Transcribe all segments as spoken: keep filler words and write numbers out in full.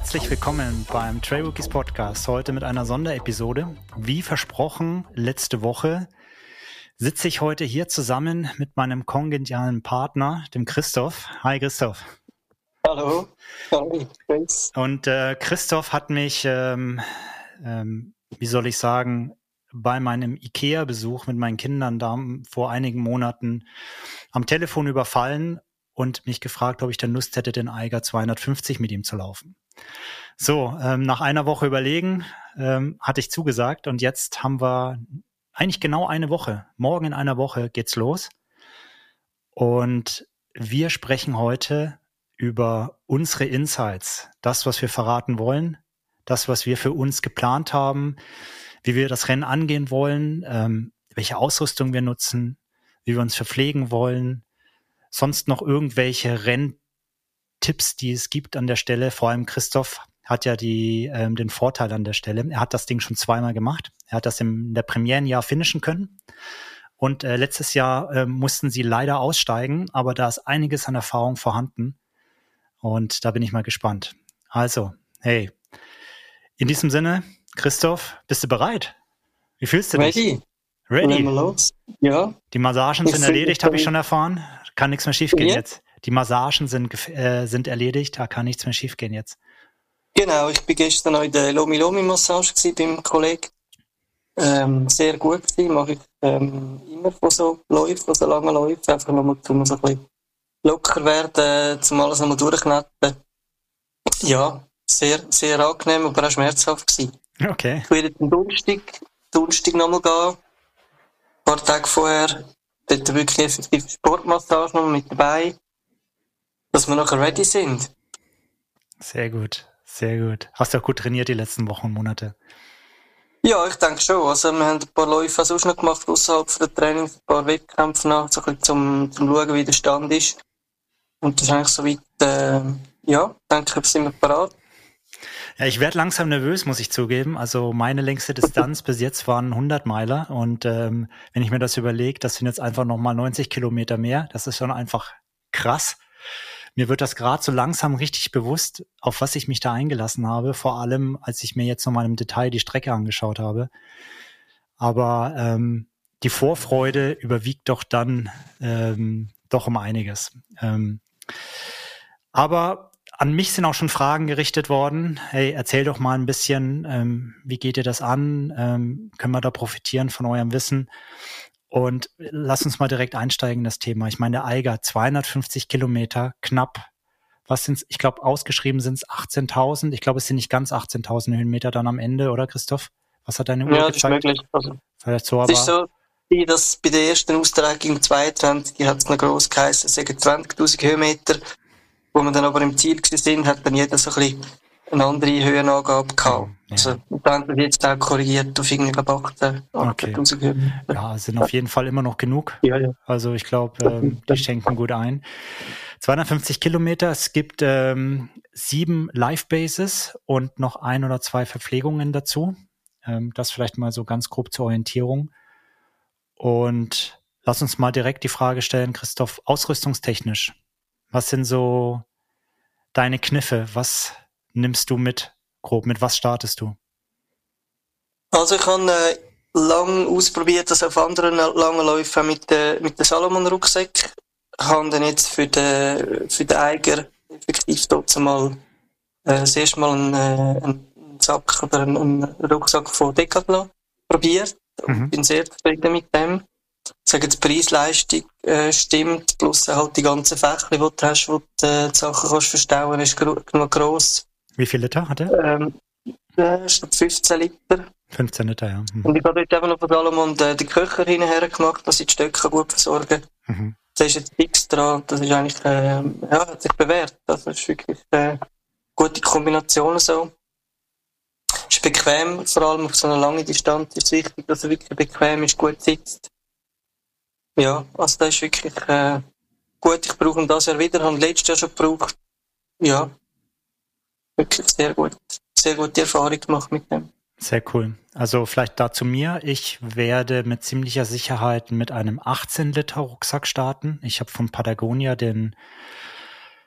Herzlich willkommen beim Trailrookies Podcast, heute mit einer Sonderepisode. Wie versprochen, letzte Woche sitze ich heute hier zusammen mit meinem kongenialen Partner, dem Christoph. Hi Christoph. Hallo. Hi. Thanks. Und äh, Christoph hat mich, ähm, ähm, wie soll ich sagen, bei meinem Ikea-Besuch mit meinen Kindern da vor einigen Monaten am Telefon überfallen und mich gefragt, ob ich denn Lust hätte, den Eiger zweihundertfünfzig mit ihm zu laufen. So, ähm, nach einer Woche Überlegen ähm, hatte ich zugesagt und jetzt haben wir eigentlich genau eine Woche. Morgen in einer Woche geht's los und wir sprechen heute über unsere Insights, das, was wir verraten wollen, das, was wir für uns geplant haben, wie wir das Rennen angehen wollen, ähm, welche Ausrüstung wir nutzen, wie wir uns verpflegen wollen, sonst noch irgendwelche Renntipps, die es gibt an der Stelle. Vor allem Christoph hat ja die, ähm, den Vorteil an der Stelle. Er hat das Ding schon zweimal gemacht. Er hat das im in der Premierenjahr finishen können. Und äh, letztes Jahr äh, mussten sie leider aussteigen, aber da ist einiges an Erfahrung vorhanden. Und da bin ich mal gespannt. Also, hey, in diesem Sinne, Christoph, bist du bereit? Wie fühlst du dich? Ready. Ready. Legen wir los. Ja. Die Massagen Ich sind fühl erledigt, mich habe ich dann- schon erfahren. Kann nichts mehr schiefgehen Ja. jetzt. Die Massagen sind, gef- äh, sind erledigt, da kann nichts mehr schiefgehen jetzt. Genau, ich bin gestern noch in der Lomi-Lomi-Massage gewesen beim Kollegen. Ähm, sehr gut gewesen, mache ich ähm, immer von so Läufen, von so langen Läufen, einfach nochmal, um so ein bisschen locker werden, zum alles nochmal durchknetten. Ja, sehr, sehr angenehm, aber auch schmerzhaft gewesen. Okay. Ich werde am Donnerstag, Donnerstag nochmal gehen. Ein paar Tage vorher, dort wirklich effektiv Sportmassage noch mit dabei, dass wir nachher ready sind. Sehr gut, sehr gut. Hast du auch gut trainiert die letzten Wochen und Monate. Ja, ich denke schon. Also, wir haben ein paar Läufe sonst noch gemacht, außerhalb der Trainings, ein paar Wettkämpfe noch, so ein bisschen zum, zum schauen, wie der Stand ist. Und das ist eigentlich soweit, äh, ja, denke ich, sind wir parat. Ja, ich werde langsam nervös, muss ich zugeben. Also meine längste Distanz bis jetzt waren hundert Meiler und ähm, wenn ich mir das überlege, das sind jetzt einfach nochmal neunzig Kilometer mehr. Das ist schon einfach krass. Mir wird das gerade so langsam richtig bewusst, auf was ich mich da eingelassen habe, vor allem als ich mir jetzt nochmal im Detail die Strecke angeschaut habe. Aber ähm, die Vorfreude überwiegt doch dann ähm, doch um einiges. Ähm, aber an mich sind auch schon Fragen gerichtet worden. Hey, erzähl doch mal ein bisschen, ähm, wie geht ihr das an? Ähm, können wir da profitieren von eurem Wissen? Und lass uns mal direkt einsteigen in das Thema. Ich meine, der Eiger, zweihundertfünfzig Kilometer, knapp. Was sind's? Ich glaube, ausgeschrieben sind es achtzehntausend. Ich glaube, es sind nicht ganz achtzehntausend Höhenmeter dann am Ende, oder Christoph? Was hat deine Uhr Ja, das ist gezeigt? möglich. Also, Vielleicht so, es ist aber so, wie das bei der ersten Austragung im zweiundzwanzig hat es noch gross geheißen, es sagen zwanzigtausend Höhenmeter. Wo wir dann aber im Ziel waren, hat dann jeder so ein bisschen eine andere Höhenangabe gehabt. Ja. Also, und dann haben wir jetzt auch korrigiert auf irgendwie, glaube ich, achtzehn Höhenmeter. ja, es sind auf jeden Fall immer noch genug. Ja, ja. Also ich glaube, ähm, die schenken gut ein. zweihundertfünfzig Kilometer, es gibt ähm, sieben Live-Bases und noch ein oder zwei Verpflegungen dazu. Ähm, das vielleicht mal so ganz grob zur Orientierung. Und lass uns mal direkt die Frage stellen, Christoph, ausrüstungstechnisch. Was sind so deine Kniffe? Was nimmst du mit? Grob, mit was startest du? Also ich habe äh, lang ausprobiert, das auf anderen langen Läufen mit den mit den Salomon-Rucksäck. Ich habe dann jetzt für den, für den Eiger effektiv dort mal äh, das erste Mal einen, äh, einen Sack oder einen, einen Rucksack von Decathlon probiert. Und Mhm. bin sehr zufrieden mit dem. Ich sage jetzt, die Preis-Leistung äh, stimmt, plus halt die ganzen Fächer, die du hast, wo du äh, die Sachen kannst verstauen, ist gro- genug gross. Wie viel Liter hat er? Ähm, äh, statt fünfzehn Liter. fünfzehn Liter, ja. Mhm. Und ich habe dort eben noch von Salomon den, den Köcher hinterher gemacht, dass ich die Stöcke gut versorgen. Mhm. Da ist jetzt fix dran. Das ist eigentlich, äh, ja, hat sich bewährt. Das ist wirklich äh, gute Kombination so. Ist bequem, vor allem auf so einer langen Distanz ist es wichtig, dass er wirklich bequem ist, gut sitzt. Ja, also das ist wirklich äh, gut. Ich brauche ihn das Jahr wieder, habe letztes Jahr schon gebraucht. Ja, wirklich sehr gut. Sehr gute Erfahrung gemacht mit dem. Sehr cool. Also vielleicht da zu mir. Ich werde mit ziemlicher Sicherheit mit einem achtzehn Liter Rucksack starten. Ich habe von Patagonia den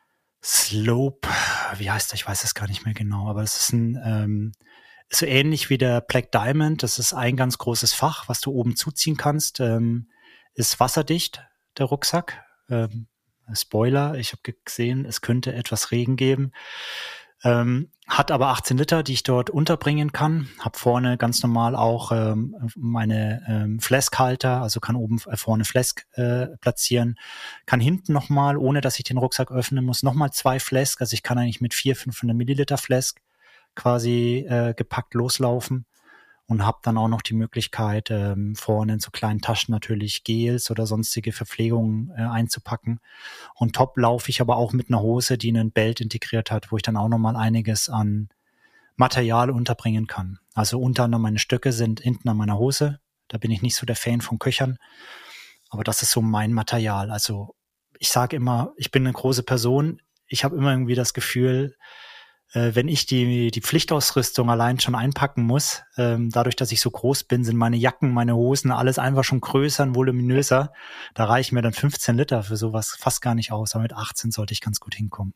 Slope, wie heißt der? Ich weiß es gar nicht mehr genau, aber es ist ein ähm, so ähnlich wie der Black Diamond. Das ist ein ganz großes Fach, was du oben zuziehen kannst. Ähm, ist wasserdicht, der Rucksack. Ähm, Spoiler, ich habe gesehen, es könnte etwas Regen geben. Ähm, hat aber achtzehn Liter, die ich dort unterbringen kann. Hab vorne ganz normal auch ähm, meine ähm, Flask-Halter, also kann oben äh, vorne Flask äh, platzieren. Kann hinten nochmal, ohne dass ich den Rucksack öffnen muss, nochmal zwei Flask. Also ich kann eigentlich mit vier, fünfhundert Milliliter Flask quasi äh, gepackt loslaufen. Und habe dann auch noch die Möglichkeit, ähm, vorne in so kleinen Taschen natürlich Gels oder sonstige Verpflegungen äh, einzupacken. Und top laufe ich aber auch mit einer Hose, die einen Belt integriert hat, wo ich dann auch nochmal einiges an Material unterbringen kann. Also unter anderem meine Stöcke sind hinten an meiner Hose. Da bin ich nicht so der Fan von Köchern. Aber das ist so mein Material. Also ich sage immer, ich bin eine große Person. Ich habe immer irgendwie das Gefühl, wenn ich die die Pflichtausrüstung allein schon einpacken muss, ähm, dadurch, dass ich so groß bin, sind meine Jacken, meine Hosen, alles einfach schon größer und voluminöser. Da reichen mir dann fünfzehn Liter für sowas fast gar nicht aus, aber mit achtzehn sollte ich ganz gut hinkommen.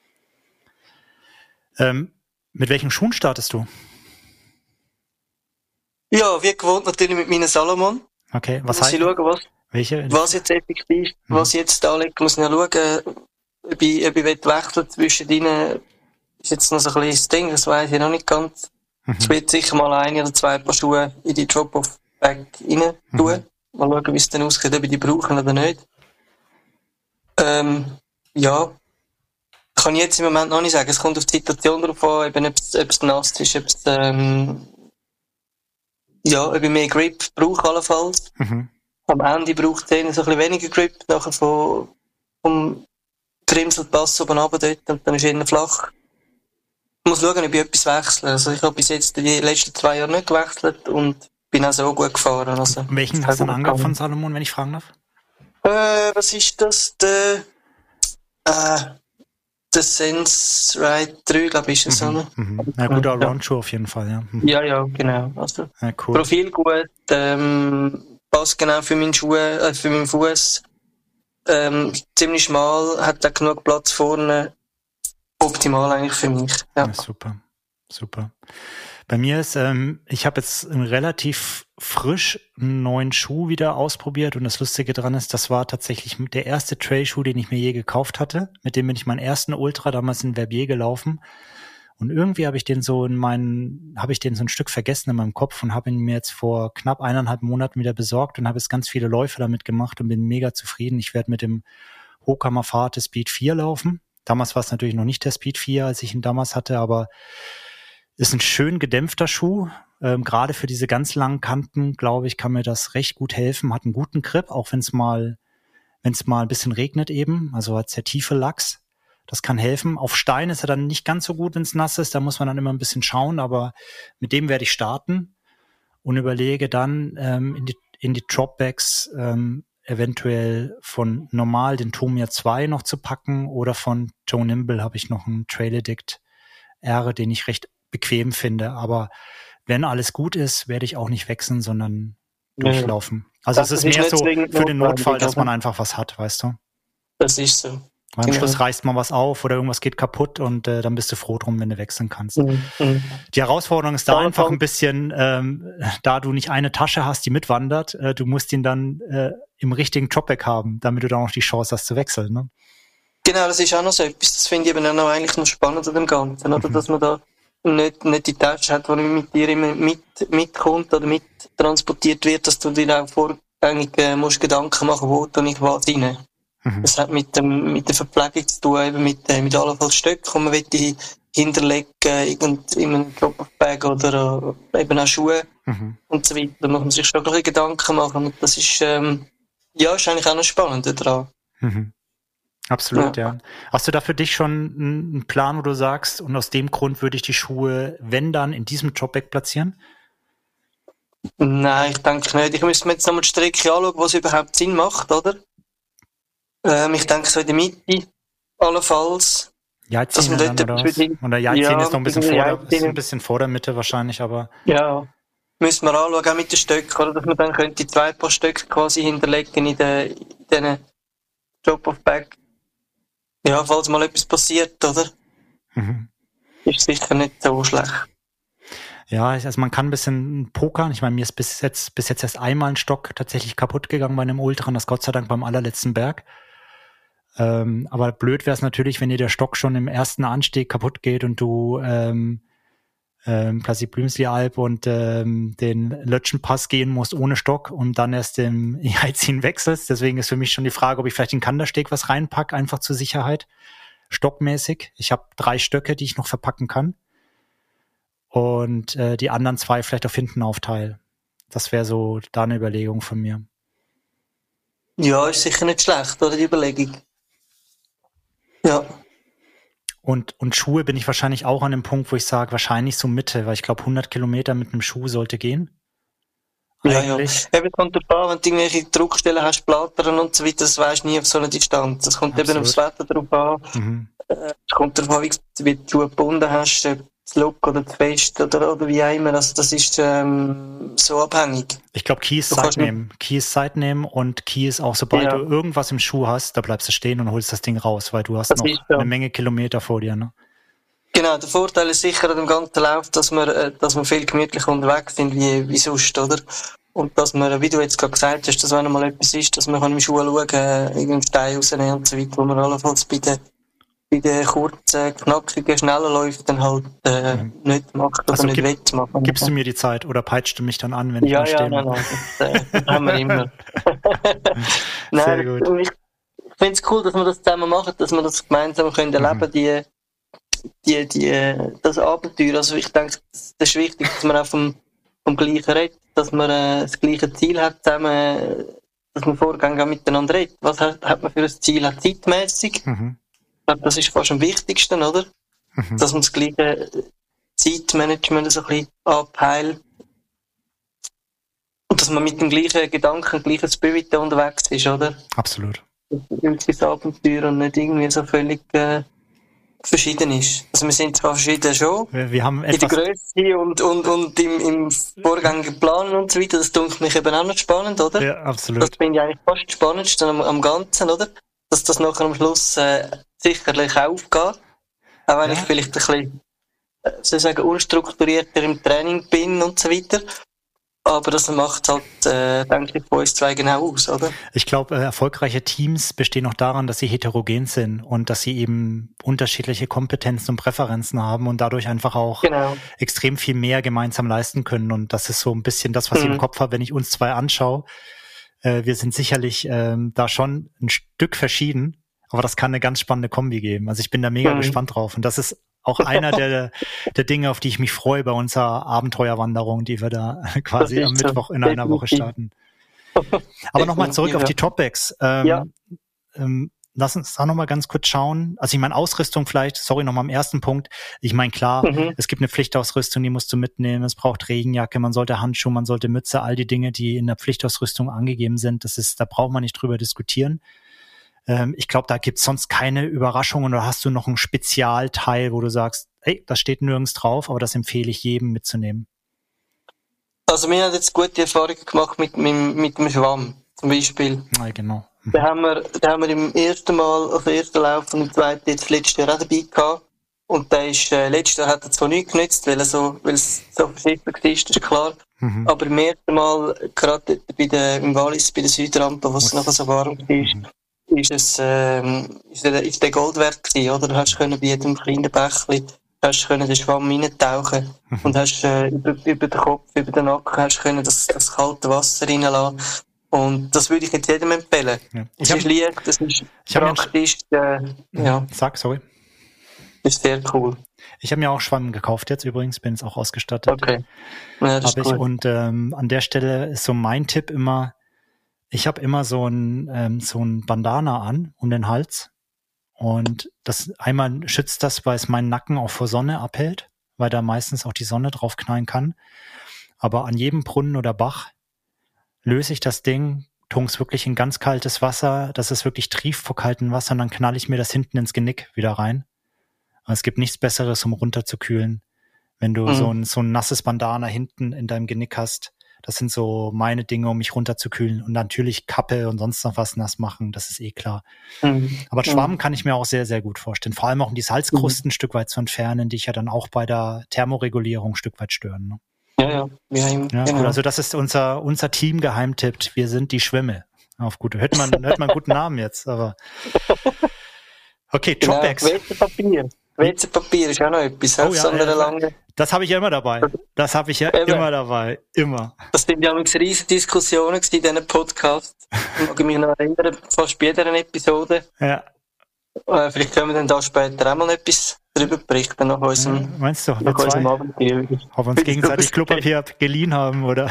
Ähm, mit welchen Schuhen startest du? Ja, wie gewohnt natürlich mit meinen Salomon. Okay, was muss heißt? ich schauen, was, welche? was jetzt effektiv, mhm. was ich jetzt anlege, muss ich ja schauen, ob ich, ob ich wechseln zwischen denen. Ist jetzt noch so ein kleines Ding, das weiss ich noch nicht ganz. Mhm. Ich will sicher mal ein oder zwei Paar Schuhe in die Drop-Off-Bag rein tun. Mhm. Mal schauen, wie es dann ausgeht, ob ich die brauche oder nicht. Ähm, ja. Kann ich jetzt im Moment noch nicht sagen. Es kommt auf die Situation drauf an, eben, ob es, ob es nass ist, ob es, ähm, ja, ob ich mehr Grip brauche, allenfalls. Mhm. Am Ende braucht es so ein bisschen weniger Grip, nachher von, vom Grimselt Pass oben runter dort, und dann ist es flach. Ich muss schauen, ob ich etwas wechsle. Also ich habe bis jetzt die letzten zwei Jahre nicht gewechselt und bin auch so gut gefahren. Also, welchen hast du dann angehabt von Salomon, wenn ich fragen darf? Äh, was ist das? Der, äh, der Sense Ride drei, glaube ich, ist es, mhm, oder? Mhm. Na gut, Allround-Schuh auf jeden Fall, ja. Mhm. Ja, ja, genau. Also, ja, cool. Profil gut, ähm, passt genau für meinen Schuh, äh, für meinen Fuß. Ähm, ziemlich schmal, hat da genug Platz vorne. Optimal eigentlich für mich. Ja. Ja, super, super. Bei mir ist, ähm, ich habe jetzt einen relativ frisch neuen Schuh wieder ausprobiert und das Lustige dran ist, das war tatsächlich der erste Trailschuh, den ich mir je gekauft hatte. Mit dem bin ich meinen ersten Ultra damals in Verbier gelaufen und irgendwie habe ich den so in meinen, habe ich den so ein Stück vergessen in meinem Kopf und habe ihn mir jetzt vor knapp eineinhalb Monaten wieder besorgt und habe jetzt ganz viele Läufe damit gemacht und bin mega zufrieden. Ich werde mit dem Hochhammer Fate Speed vier laufen. Damals war es natürlich noch nicht der Speed vier, als ich ihn damals hatte, aber ist ein schön gedämpfter Schuh. Ähm, gerade für diese ganz langen Kanten, glaube ich, kann mir das recht gut helfen. Hat einen guten Grip, auch wenn es mal, wenn es mal ein bisschen regnet eben. Also hat sehr tiefe Lachs. Das kann helfen. Auf Stein ist er dann nicht ganz so gut, wenn es nass ist. Da muss man dann immer ein bisschen schauen, aber mit dem werde ich starten und überlege dann ähm, in die, in die Dropbacks ähm, eventuell von normal den Tomia zwei noch zu packen oder von Joe Nimble habe ich noch einen Trail Addict R, den ich recht bequem finde. Aber wenn alles gut ist, werde ich auch nicht wechseln, sondern ja, durchlaufen. Also es ist mehr so für den Notfall, dass man einfach was hat, weißt du? Das ist so. Weil am genau. Schluss reißt mal was auf oder irgendwas geht kaputt und äh, dann bist du froh drum, wenn du wechseln kannst. Mhm. Die Herausforderung ist da ja, einfach ein bisschen, ähm, da du nicht eine Tasche hast, die mitwandert, äh, du musst ihn dann äh, im richtigen Dropback haben, damit du dann auch die Chance hast zu wechseln. Ne? Genau, das ist auch noch so etwas, das finde ich eben auch noch eigentlich noch spannend an dem Ganzen, oder? Mhm. Dass man da nicht, nicht die Tasche hat, die mit dir immer mit, mitkommt oder mittransportiert wird, dass du dir auch vorgängig äh, musst Gedanken machen, wo du nicht was rein. Mhm. Das hat mit dem, mit der Verpflegung zu tun, eben mit, äh, mit allenfalls Stöcken, die man will hinterlegen, irgend in einem Drop-Off-Bag oder äh, eben auch Schuhe mhm. und so weiter. Da muss man sich schon ein bisschen Gedanken machen. Und das ist, ähm, ja, ist eigentlich auch noch spannend daran. Mhm. Absolut, ja. ja. Hast du da für dich schon einen Plan, wo du sagst, und aus dem Grund würde ich die Schuhe, wenn dann, in diesem Dropback platzieren? Nein, ich denke nicht. Ich müsste mir jetzt nochmal die Strecke anschauen, was überhaupt Sinn macht, oder? Ähm, ich denke so in der Mitte, allenfalls. Jahrzehn dann, oder was? Oder Jahrzehn ja, ist noch ein bisschen, vor der, ist ein bisschen vor der Mitte wahrscheinlich, aber... Ja, müssen wir anschauen, auch mit den Stöcken, oder? Dass man dann könnte die zwei Paar Stöcke quasi hinterlegen in den, in den Drop-Off-Bag. Ja, falls mal etwas passiert, oder? Mhm. Ist sicher nicht so schlecht. Ja, also man kann ein bisschen pokern. Ich meine, mir ist bis jetzt, bis jetzt erst einmal ein Stock tatsächlich kaputt gegangen bei einem Ultra, und das Gott sei Dank beim allerletzten Berg. Ähm, aber blöd wäre es natürlich, wenn dir der Stock schon im ersten Anstieg kaputt geht und du ähm, ähm, quasi Blümsli-Alp und ähm, den Lötschenpass gehen musst ohne Stock und dann erst im Jaizin wechselst. Deswegen ist für mich schon die Frage, ob ich vielleicht in Kandersteg was reinpacke, einfach zur Sicherheit, stockmäßig. Ich habe drei Stöcke, die ich noch verpacken kann. Und äh, die anderen zwei vielleicht auf hinten aufteile. Das wäre so da eine Überlegung von mir. Ja, ist sicher nicht schlecht, oder, die Überlegung. Ja. Und, und Schuhe bin ich wahrscheinlich auch an dem Punkt, wo ich sage, wahrscheinlich so Mitte, weil ich glaube, hundert Kilometer mit einem Schuh sollte gehen. Eigentlich. Ja, ja. Eben kommt davon an, wenn du irgendwelche Druckstellen hast, Plattern und so weiter, das weisst du nie auf so einer Distanz. Das kommt Absolut. Eben aufs Wetter drauf an. Mhm. Es kommt darauf an, wie du Schuhe gebunden hast, das Look oder das Fest oder, oder wie auch immer. Also das ist ähm, so abhängig. Ich glaube, Key ist Zeit nehmen. Key ist Zeit nehmen und Key ist auch, sobald ja. du irgendwas im Schuh hast, da bleibst du stehen und holst das Ding raus, weil du hast das noch so. eine Menge Kilometer vor dir. Ne? Genau, der Vorteil ist sicher an dem ganzen Lauf, dass wir, dass wir viel gemütlicher unterwegs sind wie, wie sonst, oder? Und dass man, wie du jetzt gerade gesagt hast, dass wenn mal etwas ist, dass man im Schuh schauen kann, irgendeinen Stein rausnehmen und so weiter, wo man allenfalls bei den bei den kurzen, knackigen, schnellen Läufen dann halt äh, mhm. nicht macht oder also nicht gib, wettmachen. Gibst du mir die Zeit oder peitscht du mich dann an, wenn ja, ich ja, da stehe? Ja, nein, nein, das, äh, das haben wir immer. Nein, Sehr gut. Ich, ich finde es cool, dass wir das zusammen machen, dass wir das gemeinsam können erleben, mhm. die, die, die, das Abenteuer. Also ich denke, das ist wichtig, dass man auch vom, vom Gleichen redet, dass man äh, das gleiche Ziel hat zusammen, dass man Vorgänge miteinander redet. Was hat, hat man für ein Ziel, auch zeitmässig? Mhm. Ich glaube, das ist fast am wichtigsten, oder? Mhm. Dass man das gleiche Zeitmanagement so ein bisschen abheilt. Und dass man mit dem gleichen Gedanken, gleichen Spirit unterwegs ist, oder? Absolut. Dass das Abenteuer und nicht irgendwie so völlig äh, verschieden ist. Also wir sind zwar verschieden schon, wir, wir haben in der Größe und, und, und im, im vorgängigen Planen und so weiter, das dunkelt mich eben auch noch spannend, oder? Ja, absolut. Das finde ich eigentlich fast das Spannendste am, am Ganzen, oder? Dass das nachher am Schluss äh, sicherlich aufgeht. Auch wenn ja. ich vielleicht ein bisschen, äh, soll ich sagen, unstrukturierter im Training bin und so weiter. Aber das macht halt, äh, denke ich, bei uns zwei genau aus, oder? Ich glaube, äh, erfolgreiche Teams bestehen auch daran, dass sie heterogen sind und dass sie eben unterschiedliche Kompetenzen und Präferenzen haben und dadurch einfach auch genau. extrem viel mehr gemeinsam leisten können. Und das ist so ein bisschen das, was mhm. ich im Kopf habe, wenn ich uns zwei anschaue. Äh, wir sind sicherlich ähm, da schon ein Stück verschieden, aber das kann eine ganz spannende Kombi geben. Also ich bin da mega mhm. gespannt drauf. Und das ist auch einer der, der Dinge, auf die ich mich freue bei unserer Abenteuerwanderung, die wir da quasi am Mittwoch in einer Woche starten. Aber nochmal zurück auf die Topbacks. Ähm, ja. ähm, lass uns da nochmal ganz kurz schauen. Also ich meine, Ausrüstung vielleicht, sorry, nochmal am ersten Punkt. Ich meine, klar, mhm. es gibt eine Pflichtausrüstung, die musst du mitnehmen. Es braucht Regenjacke, man sollte Handschuhe, man sollte Mütze, all die Dinge, die in der Pflichtausrüstung angegeben sind. Das ist, da braucht man nicht drüber diskutieren. Ich glaube, da gibt's sonst keine Überraschungen, oder hast du noch ein Spezialteil, wo du sagst, hey, das steht nirgends drauf, aber das empfehle ich jedem mitzunehmen? Also wir haben jetzt gute Erfahrungen gemacht mit, mit, mit dem Schwamm, zum Beispiel. Ja, genau. Mhm. Da haben wir, da haben wir im ersten Mal, also ersten Lauf und im zweiten jetzt letztes Jahr auch dabei gehabt. Und der ist, äh, letztes Jahr hat er zwar nicht genützt, weil er so, weil es so verschieden war, das ist klar. Mhm. Aber im ersten Mal, gerade bei der, im Wallis, bei der Südrampe, wo es nachher so warm war, mhm. ist es, ähm, ist der, ist der Gold wert gewesen, oder? Du hast können bei jedem kleinen Bächli, hast können den Schwamm reintauchen mhm. und hast, äh, über, über den Kopf, über den Nacken, hast können das, das kalte Wasser reinlassen. Und das würde ich jetzt jedem empfehlen. Ja. Es ist leicht, es ist praktisch, äh, ja. Sag, sorry. Ist sehr cool. Ich habe mir auch Schwamm gekauft jetzt übrigens, bin jetzt auch ausgestattet. Okay. Ja, das ist ich. Und ähm, an der Stelle ist so mein Tipp immer, ich habe immer so ein ähm, so ein Bandana an um den Hals und das einmal schützt das, weil es meinen Nacken auch vor Sonne abhält, weil da meistens auch die Sonne drauf knallen kann. Aber an jedem Brunnen oder Bach löse ich das Ding, tunk's wirklich in ganz kaltes Wasser, dass es wirklich trieft vor kaltem Wasser und dann knall ich mir das hinten ins Genick wieder rein. Aber es gibt nichts Besseres, um runterzukühlen, wenn du mhm. so ein so ein nasses Bandana hinten in deinem Genick hast. Das sind so meine Dinge, um mich runterzukühlen. Und natürlich Kappe und sonst noch was nass machen, das ist eh klar. Mhm. Aber Schwamm mhm. kann ich mir auch sehr, sehr gut vorstellen. Vor allem auch um die Salzkrusten mhm. ein Stück weit zu entfernen, die ich ja dann auch bei der Thermoregulierung ein Stück weit stören. Ne? Ja, ja. Ja, ja genau. Cool. Also das ist unser, unser Team-Geheimtipp. Wir sind die Schwämme. Auf gute. Hört man, hört man einen guten Namen jetzt, aber. Okay, Dropbacks. Genau. W C-Papier. W C-Papier ist auch noch etwas. Oh, ja, ja, lange. Das habe ich ja immer dabei. Das habe ich ja Eben. immer dabei. Immer. Das sind ja riesige Diskussionen in diesen Podcasts. Ich mag mich noch erinnern, fast bei jeder Episode. Ja. Äh, vielleicht können wir dann da später auch mal etwas darüber berichten nach unserem, ja, meinst du, nach unserem Abenteuer. Ob wir uns gegenseitig Klopapier geliehen haben, oder?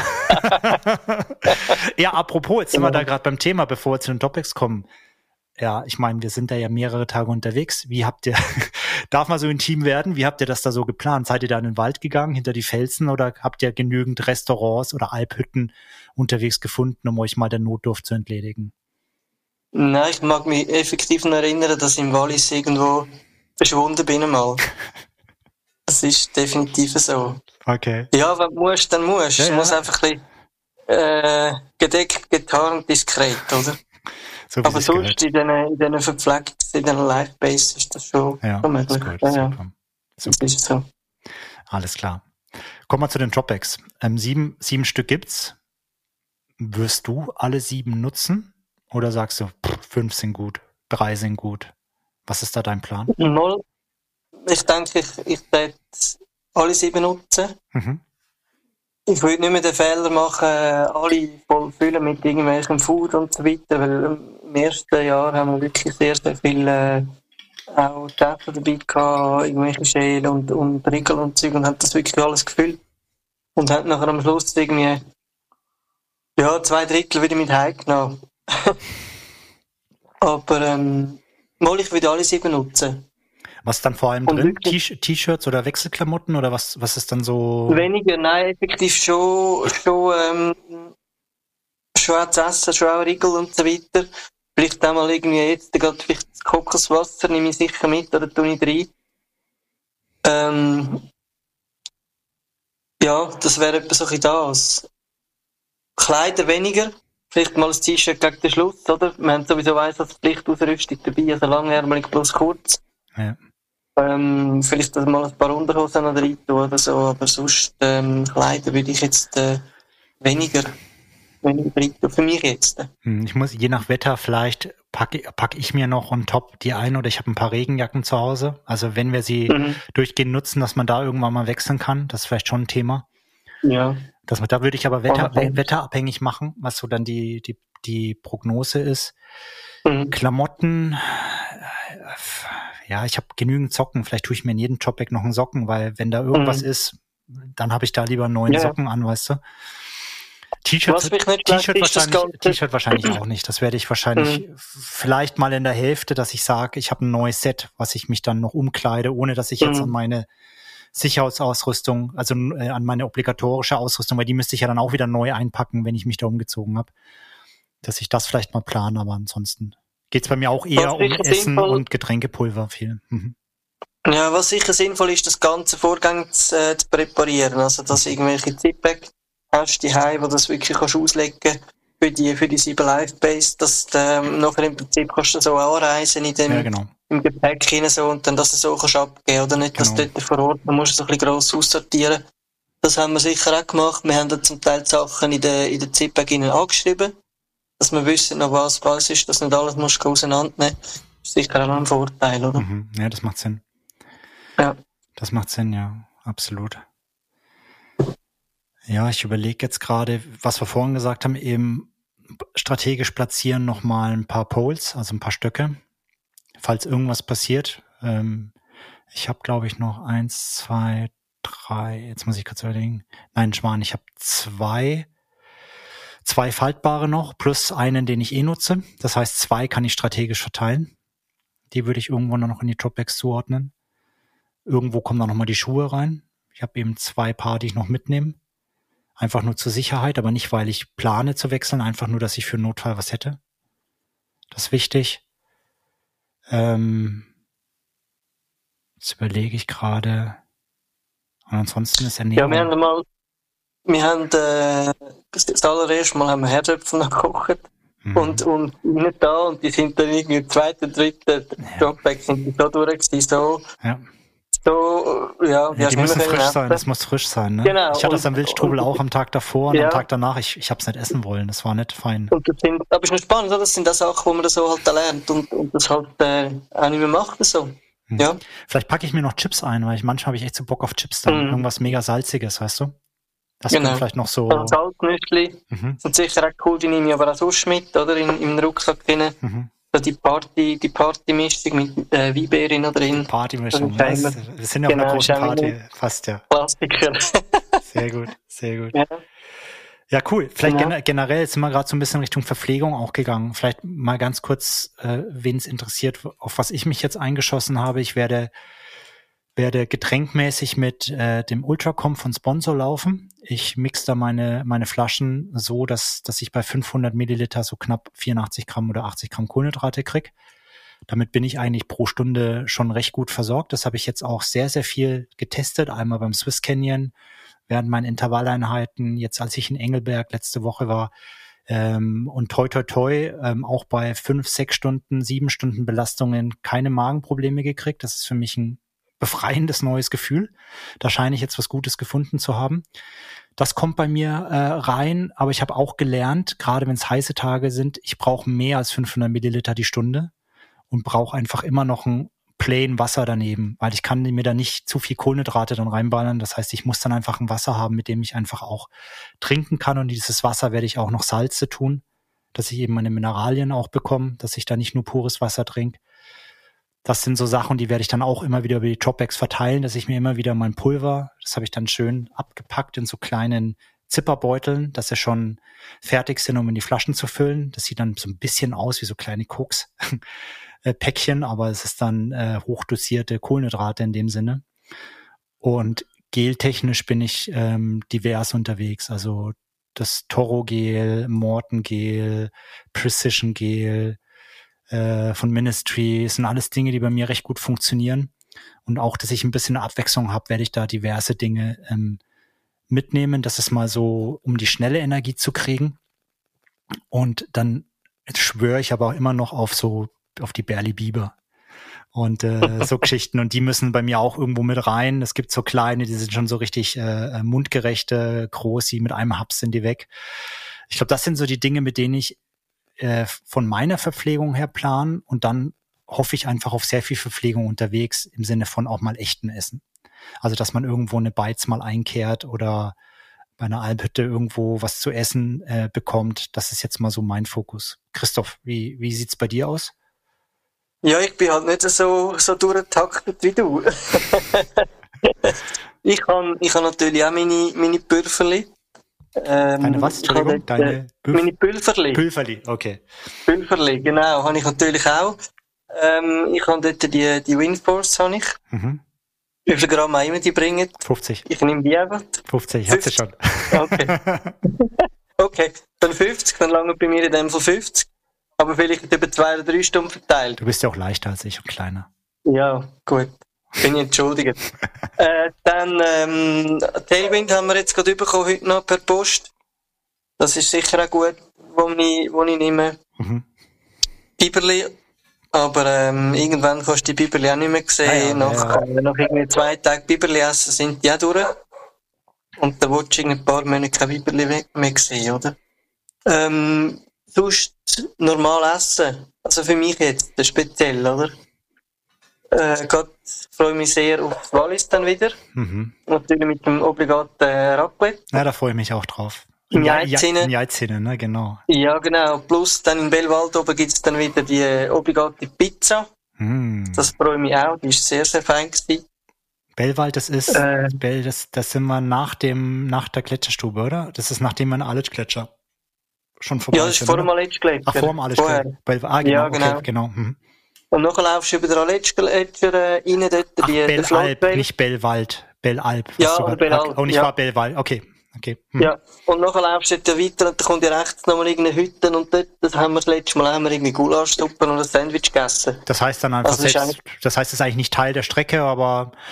Ja, apropos, jetzt sind genau. wir da gerade beim Thema, bevor wir zu den Topics kommen. Ja, ich meine, wir sind da ja mehrere Tage unterwegs. Wie habt ihr, darf man so intim werden? Wie habt ihr das da so geplant? Seid ihr da in den Wald gegangen, hinter die Felsen, oder habt ihr genügend Restaurants oder Alphütten unterwegs gefunden, um euch mal der Notdurft zu entledigen? Nein, ich mag mich effektiv noch erinnern, dass ich im Wallis irgendwo verschwunden bin einmal. Das ist definitiv so. Okay. Ja, wenn du musst, dann musst. Ja, ja. Du musst einfach ein bisschen äh, gedeckt, getarnt, diskret, oder? So aber sonst in diesen verpflegt, in diesen Live-Base ist das schon, ja, schon möglich. Ist gut, ja, super. Ja. Super. Das ist so. Alles klar. Kommen wir zu den Dropbacks. Ähm, sieben, sieben Stück gibt's. Wirst du alle sieben nutzen? Oder sagst du, pff, fünf sind gut, drei sind gut? Was ist da dein Plan? Null. Ich denke, ich, ich werde alle sieben nutzen. Mhm. Ich würde nicht mehr den Fehler machen, alle voll füllen mit irgendwelchem Food und so weiter, weil im ersten Jahr haben wir wirklich sehr, sehr viel äh, auch Täter dabei gehabt, irgendwelche Schälen und, und Riegel und Zeug, und haben das wirklich alles gefüllt. Und haben nachher am Schluss irgendwie, ja, zwei Drittel wieder mit heimgenommen. Aber ähm, mal, ich würde alle sieben nutzen. Was dann vor allem und drin? T-Shirts oder Wechselklamotten, oder was, was ist dann so? Weniger, nein, effektiv schon, schon, ähm, schon auch zu essen, schon auch Riegel und so weiter. Vielleicht auch mal irgendwie jetzt, gerade vielleicht das Kokoswasser nehme ich sicher mit, oder tue ich rein. Ähm, ja, das wäre etwa so ein bisschen das. Kleider weniger. Vielleicht mal ein T-Shirt gegen den Schluss, oder? Wir haben sowieso weiss als Pflichtausrüstung dabei, also langärmelig plus kurz. Ja. Ähm, vielleicht mal ein paar Unterhosen noch rein tun oder so, aber sonst ähm, Kleider würde ich jetzt äh, weniger, weniger rein tun, für mich jetzt. Ich muss, je nach Wetter vielleicht packe pack ich mir noch on top die ein, oder ich habe ein paar Regenjacken zu Hause. Also wenn wir sie mhm. durchgehend nutzen, dass man da irgendwann mal wechseln kann, das ist vielleicht schon ein Thema. Ja. Das, da würde ich aber Wetter, oh, wetterabhängig machen, was so dann die, die, die Prognose ist. Mhm. Klamotten, ja, ich habe genügend Socken. Vielleicht tue ich mir in jedem Jobback noch einen Socken, weil wenn da irgendwas mhm. ist, dann habe ich da lieber neun ja. Socken an, weißt du. T-Shirt, T-Shirt wahrscheinlich, T-Shirt wahrscheinlich auch nicht. Das werde ich wahrscheinlich mhm. vielleicht mal in der Hälfte, dass ich sage, ich habe ein neues Set, was ich mich dann noch umkleide, ohne dass ich jetzt mhm. an meine Sicherheitsausrüstung, also äh, an meine obligatorische Ausrüstung, weil die müsste ich ja dann auch wieder neu einpacken, wenn ich mich da umgezogen habe. Dass ich das vielleicht mal plane, aber ansonsten geht's bei mir auch eher um Essen sinnvoll. Und Getränkepulver viel. Mhm. Ja, was sicher sinnvoll ist, das ganze Vorgang zu, äh, zu präparieren. Also, dass irgendwelche Zipback hast die Heim, wo du das wirklich kannst auslegen für die, für die sieben Live-Base, dass du ähm, nachher im Prinzip kannst du so anreisen in dem, ja, genau. im Gepäck rein so, und dann, dass du so kannst abgeben, oder nicht, dass genau. dort vor Ort, man muss so ein bisschen gross aussortieren. Das haben wir sicher auch gemacht. Wir haben da zum Teil die Sachen in den, in den Zipback angeschrieben, dass wir wissen, noch was was ist, dass nicht alles musst du auseinandernehmen. Das ist sicher auch noch ein Vorteil, oder? Mhm. Ja, das macht Sinn. Ja. Das macht Sinn, ja, absolut. Ja, ich überlege jetzt gerade, was wir vorhin gesagt haben, eben strategisch platzieren nochmal ein paar Poles, also ein paar Stöcke, falls irgendwas passiert. Ähm, ich habe, glaube ich, noch eins, zwei, drei, jetzt muss ich kurz überlegen. Nein, Schwan, ich habe zwei, zwei faltbare noch, plus einen, den ich eh nutze. Das heißt, zwei kann ich strategisch verteilen. Die würde ich irgendwo noch in die Dropbacks zuordnen. Irgendwo kommen dann nochmal die Schuhe rein. Ich habe eben zwei Paar, die ich noch mitnehme. Einfach nur zur Sicherheit, aber nicht, weil ich plane zu wechseln, einfach nur, dass ich für einen Notfall was hätte. Das ist wichtig. Ähm, jetzt überlege ich gerade. Und ansonsten ist Ernährung. Ja, wir haben mal, wir haben, äh, das allererste Mal haben wir Herdöpfel noch gekocht. Mhm. Und, und nicht da, und die sind dann irgendwie im zweiten, dritten Dropback sind die so durch gewesen, so. Ja. So, ja, ja die müssen frisch sein, das muss frisch sein, ne? Genau. Ich hatte und, das am Wildstrubel auch am Tag davor und ja. am Tag danach, ich, ich hab's nicht essen wollen, das war nicht fein. Und das sind, aber ist noch spannend, oder? Das sind auch Sachen, wo man das so halt lernt und, und das halt äh, auch nicht mehr macht, so. Hm. Ja. Vielleicht packe ich mir noch Chips ein, weil ich manchmal habe ich echt so Bock auf Chips dann, mhm. irgendwas mega Salziges, weißt du? Das genau. Kommt vielleicht noch so... Also Salznüssli mhm. sind sicher auch cool, die nehme ich aber auch sonst mit, oder? In, im Rucksack drin. Mhm. Die Party, die Partymischung mit äh, Weinbeeren da drin. Partymischung, wir sind ja genau, auf einer großen Party, fast ja. Klassiker. Sehr gut, sehr gut. Ja, ja cool. Vielleicht ja. generell sind wir gerade so ein bisschen Richtung Verpflegung auch gegangen. Vielleicht mal ganz kurz, äh, wen es interessiert, auf was ich mich jetzt eingeschossen habe. Ich werde werde getränkmäßig mit äh, dem Ultracom von Sponsor laufen. Ich mix da meine meine Flaschen so, dass dass ich bei fünfhundert Milliliter so knapp vierundachtzig Gramm oder achtzig Gramm Kohlenhydrate krieg. Damit bin ich eigentlich pro Stunde schon recht gut versorgt. Das habe ich jetzt auch sehr, sehr viel getestet. Einmal beim Swiss Canyon, während meinen Intervalleinheiten, jetzt als ich in Engelberg letzte Woche war. Ähm, und toi, toi, toi, ähm, auch bei fünf, sechs Stunden, sieben Stunden Belastungen keine Magenprobleme gekriegt. Das ist für mich ein befreiendes neues Gefühl. Da scheine ich jetzt was Gutes gefunden zu haben. Das kommt bei mir äh, rein, aber ich habe auch gelernt, gerade wenn es heiße Tage sind, ich brauche mehr als fünfhundert Milliliter die Stunde und brauche einfach immer noch ein plain Wasser daneben, weil ich kann mir da nicht zu viel Kohlenhydrate dann reinballern. Das heißt, ich muss dann einfach ein Wasser haben, mit dem ich einfach auch trinken kann, und dieses Wasser werde ich auch noch Salze tun, dass ich eben meine Mineralien auch bekomme, dass ich da nicht nur pures Wasser trinke. Das sind so Sachen, die werde ich dann auch immer wieder über die Dropbacks verteilen, dass ich mir immer wieder mein Pulver, das habe ich dann schön abgepackt in so kleinen Zipperbeuteln, dass sie schon fertig sind, um in die Flaschen zu füllen. Das sieht dann so ein bisschen aus wie so kleine Koks-Päckchen, aber es ist dann äh, hochdosierte Kohlenhydrate in dem Sinne. Und geltechnisch bin ich ähm, divers unterwegs, also das Toro-Gel, Morton-Gel, Precision-Gel, von Ministry, sind alles Dinge, die bei mir recht gut funktionieren. Und auch, dass ich ein bisschen Abwechslung habe, werde ich da diverse Dinge ähm, mitnehmen. Das ist mal so, um die schnelle Energie zu kriegen. Und dann schwöre ich aber auch immer noch auf so, auf die Berli Biber und äh, so Geschichten. Und die müssen bei mir auch irgendwo mit rein. Es gibt so kleine, die sind schon so richtig äh, mundgerechte, groß, die mit einem Haps sind die weg. Ich glaube, das sind so die Dinge, mit denen ich von meiner Verpflegung her planen, und dann hoffe ich einfach auf sehr viel Verpflegung unterwegs im Sinne von auch mal echten Essen. Also, dass man irgendwo eine Beiz mal einkehrt oder bei einer Alphütte irgendwo was zu essen äh, bekommt. Das ist jetzt mal so mein Fokus. Christoph, wie, wie sieht's bei dir aus? Ja, ich bin halt nicht so, so durchgetaktet wie du. ich habe ich hab natürlich auch meine, meine Pürferli. Ähm, Deine was? Entschuldigung? Dort, Deine äh, meine Pülferli. Pülferli, okay. Pülferli, genau, habe ich natürlich auch. Ähm, ich habe dort die, die Windforce, habe ich. Mhm. Wie viel Gramm auch immer die bringen? fünfzig. Ich nehme die einfach. fünfzig, ich hab sie schon. Okay. Okay, dann fünfzig, dann lange bei mir in dem Fall fünfzig. Aber vielleicht über zwei oder drei Stunden verteilt. Du bist ja auch leichter als ich und kleiner. Ja, gut. Bin ich entschuldigt. äh, dann, ähm, Tailwind haben wir jetzt gerade bekommen, heute noch per Post. Das ist sicher auch gut, wo ich, wo ich nehme. Mhm. Biberli. Aber, ähm, irgendwann kannst du die Biberli auch nicht mehr sehen. Ah, ja, nach, ja. Äh, nach irgendwie zwei Tagen Biberli essen sind die auch durch. Und da willst du in ein paar Monate kein Biberli mehr sehen, oder? Ähm, sonst normal essen. Also für mich jetzt, das ist speziell, oder? Äh, Gott, freue mich sehr auf Wallis dann wieder. Mhm. Natürlich mit dem obligaten Raclette. Ja, da freue ich mich auch drauf. In Jeizine. In Jeizine, ne, genau. Ja, genau. Plus dann in Bellwald oben gibt's dann wieder die obligate Pizza. Mm. Das freue ich mich auch. Die ist sehr, sehr fein gewesen. Bellwald, das ist, äh, Bell, das, das sind wir nach dem, nach der Gletscherstube, oder? Das ist nachdem wir einen Aletsch-Gletscher schon vorbei sind. Ja, das ist vor dem Aletsch-Gletscher. Ach, vor dem Aletsch-Gletscher. Ah, genau, ja, genau. Okay, genau. Mhm. Und nachher laufst du über den Aletsch-Gletscher rein, dort Ach, die Bellalp, nicht Bellwald. Bellalp. Ja, oder Bellalp. Oh, nicht ja. war Bellwald, okay. Okay. Hm. Ja, und nachher laufst du dort weiter und da kommt ja rechts nochmal irgendeine Hütte und dort, das haben wir das letzte Mal, haben wir irgendwie Gulaschsuppe und ein Sandwich gegessen. Das heißt dann einfach also selbst, das heißt, es ist eigentlich nicht Teil der Strecke, aber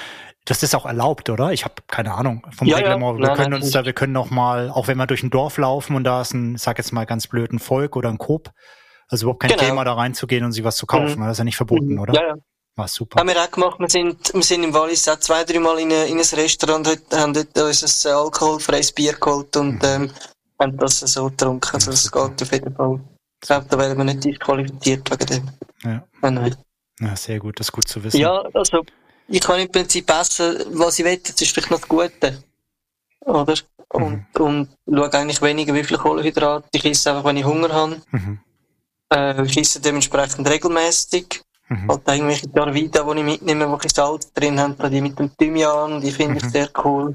das ist auch erlaubt, oder? Ich habe keine Ahnung vom Ja, Reglement. ja. Wir Nein, können nein, uns nicht. da, wir können noch mal, auch wenn wir durch ein Dorf laufen und da ist ein, ich sag jetzt mal ganz blöd, ein Volk oder ein Coop, also überhaupt kein Genau. Thema, da reinzugehen und sich was zu kaufen. Mhm. Das ist ja nicht verboten, Mhm. oder? Ja, ja. War super. Haben wir auch gemacht. Wir sind, wir sind im Wallis auch zwei, drei Mal in, ein- in ein Restaurant, und haben dort uns ein alkoholfreies Bier geholt und Mhm. ähm, haben das so getrunken. Also Ja, das super. geht auf jeden Fall. Ich glaube, da werden wir nicht disqualifiziert wegen dem. Ja. Nein, nein. Ja, sehr gut, das ist gut zu wissen. Ja, also ich kann im Prinzip essen, was ich will. Das ist vielleicht noch das Gute. Oder? Und, Mhm. und schaue eigentlich weniger, wie viel Kohlenhydrate ich esse, einfach wenn ich Hunger habe. Mhm. Äh, ich esse dementsprechend regelmäßig. Mhm. Halt irgendwelche Jarvida, die ich mitnehme, wo ich Salz drin habe, die mit dem Thymian, die finde ich Mhm. sehr cool.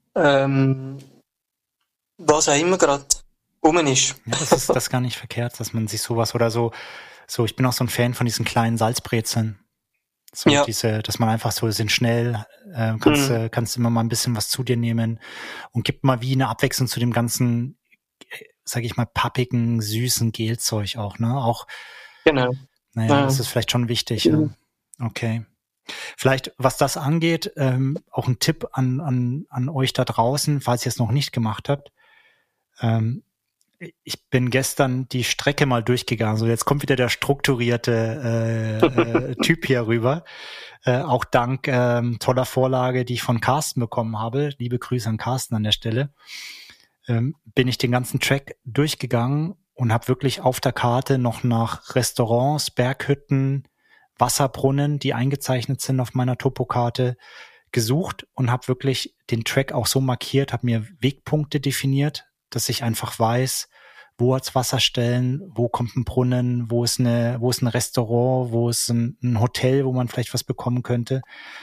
Ähm, was auch immer gerade rum ist. Ja, das ist das gar nicht verkehrt, dass man sich sowas oder so, so, ich bin auch so ein Fan von diesen kleinen Salzbrezeln. So Ja. diese, dass man einfach so sind schnell, äh, kannst, Mhm. äh, kannst immer mal ein bisschen was zu dir nehmen und gibt mal wie eine Abwechslung zu dem ganzen, äh, sag ich mal, pappigen, süßen Gelzeug auch, ne? Auch, Genau. naja, Ja. das ist vielleicht schon wichtig. Mhm. Ja. Okay. Vielleicht, was das angeht, ähm, auch ein Tipp an, an, an euch da draußen, falls ihr es noch nicht gemacht habt. Ähm, ich bin gestern die Strecke mal durchgegangen. So, jetzt kommt wieder der strukturierte äh, äh, Typ hier rüber. Äh, auch dank ähm, toller Vorlage, die ich von Carsten bekommen habe. Liebe Grüße an Carsten an der Stelle. Ähm, bin ich den ganzen Track durchgegangen und habe wirklich auf der Karte noch nach Restaurants, Berghütten, Wasserbrunnen, die eingezeichnet sind auf meiner Topokarte, gesucht und habe wirklich den Track auch so markiert, habe mir Wegpunkte definiert, dass ich einfach weiß, wo hat's Wasserstellen, wo kommt ein Brunnen, wo ist eine, wo ist ein Restaurant, wo ist ein, ein Hotel, wo man vielleicht was bekommen könnte.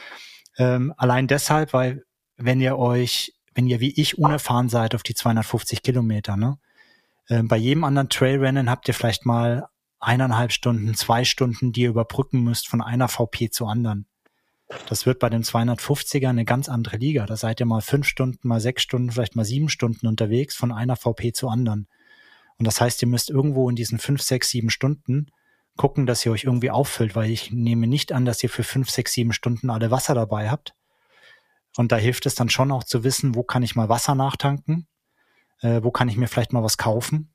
Ähm, allein deshalb, weil wenn ihr euch, wenn ihr wie ich unerfahren seid auf die zweihundertfünfzig Kilometer, ne, äh, bei jedem anderen Trailrennen habt ihr vielleicht mal eineinhalb Stunden, zwei Stunden, die ihr überbrücken müsst von einer V P zur anderen. Das wird bei dem zweihundertfünfziger eine ganz andere Liga. Da seid ihr mal fünf Stunden, mal sechs Stunden, vielleicht mal sieben Stunden unterwegs von einer V P zur anderen. Und das heißt, ihr müsst irgendwo in diesen fünf, sechs, sieben Stunden gucken, dass ihr euch irgendwie auffüllt, weil ich nehme nicht an, dass ihr für fünf, sechs, sieben Stunden alle Wasser dabei habt. Und da hilft es dann schon auch zu wissen, wo kann ich mal Wasser nachtanken, äh, wo kann ich mir vielleicht mal was kaufen.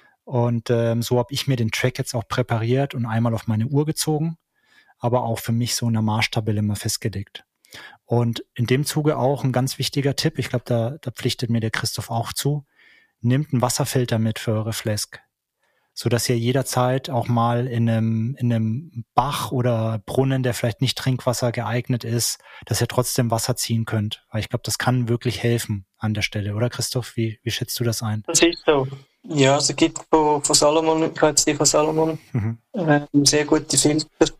Und ähm, so habe ich mir den Track jetzt auch präpariert und einmal auf meine Uhr gezogen, aber auch für mich so in der Marschtabelle mal festgelegt. Und in dem Zuge auch ein ganz wichtiger Tipp, ich glaube, da, da pflichtet mir der Christoph auch zu, nehmt einen Wasserfilter mit für eure Fläsk, sodass ihr jederzeit auch mal in einem, in einem Bach oder Brunnen, der vielleicht nicht Trinkwasser geeignet ist, dass ihr trotzdem Wasser ziehen könnt. Weil ich glaube, das kann wirklich helfen an der Stelle, oder Christoph? Wie, wie schätzt du das ein? Das ist so. Ja, also es gibt von, von Salomon, ich habe jetzt die von Salomon, Mhm. äh, sehr gute Filter,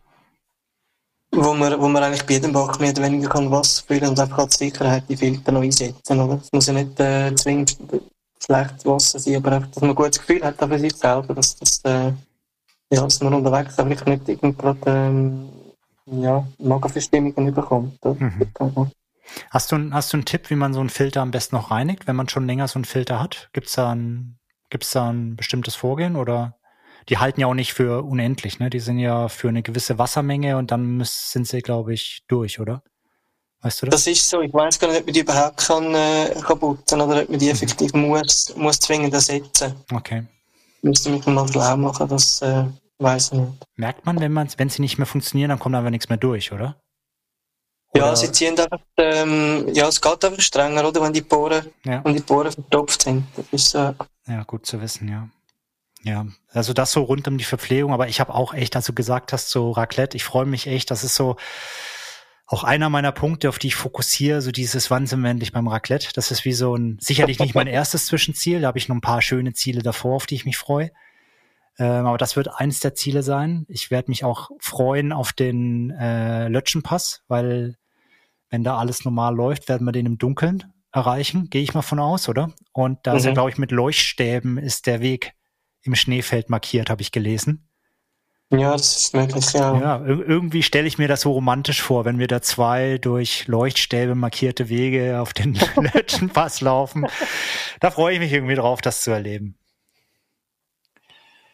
wo man, wo man eigentlich bei jedem Bach mehr oder weniger kann Wasser füllen und einfach als Sicherheit die Filter noch einsetzen, oder? Es muss ja nicht äh, zwingend schlechtes Wasser sein, aber einfach, dass man ein gutes Gefühl hat auch für sich selber, dass, dass, äh, ja, dass man unterwegs auch vielleicht nicht irgendwie gerade ähm, ja, Magenverstimmungen bekommt. Oder? Mhm. Hast du, hast du einen Tipp, wie man so einen Filter am besten noch reinigt, wenn man schon länger so einen Filter hat? Gibt's da ein, gibt's da ein bestimmtes Vorgehen oder? Die halten ja auch nicht für unendlich, ne? Die sind ja für eine gewisse Wassermenge und dann müssen, sind sie, glaube ich, durch, oder? Weißt du das? Das ist so. Ich weiß gar nicht, ob man die überhaupt kann, äh, kann putzen oder ob man die effektiv mhm. muss, muss zwingend ersetzen. Okay. Müsste mich mal schlau machen, das äh, weiß ich nicht. Merkt man, wenn man, wenn sie nicht mehr funktionieren, dann kommt einfach nichts mehr durch, oder? Oder? Ja, Oder? sie ziehen einfach, ähm, ja, es geht einfach strenger, oder? Wenn die Poren, Ja. wenn die Poren verstopft sind. Das ist, äh, ja, gut zu wissen, ja. Ja, also das so rund um die Verpflegung, aber ich habe auch echt, als du gesagt hast, so Raclette, ich freue mich echt, das ist so auch einer meiner Punkte, auf die ich fokussiere, so dieses, wann sind wir endlich beim Raclette? Das ist wie so ein, sicherlich nicht mein erstes Zwischenziel, da habe ich noch ein paar schöne Ziele davor, auf die ich mich freue. Ähm, aber das wird eins der Ziele sein. Ich werde mich auch freuen auf den äh, Lötschenpass, weil wenn da alles normal läuft, werden wir den im Dunkeln erreichen, gehe ich mal von aus, oder? Und da mhm. ist ja, glaube ich, mit Leuchtstäben ist der Weg im Schneefeld markiert, habe ich gelesen. Ja, das ist möglich, ja. Ja, irgendwie stelle ich mir das so romantisch vor, wenn wir da zwei durch Leuchtstäbe markierte Wege auf den Lötschenpass laufen. Da freue ich mich irgendwie drauf, das zu erleben.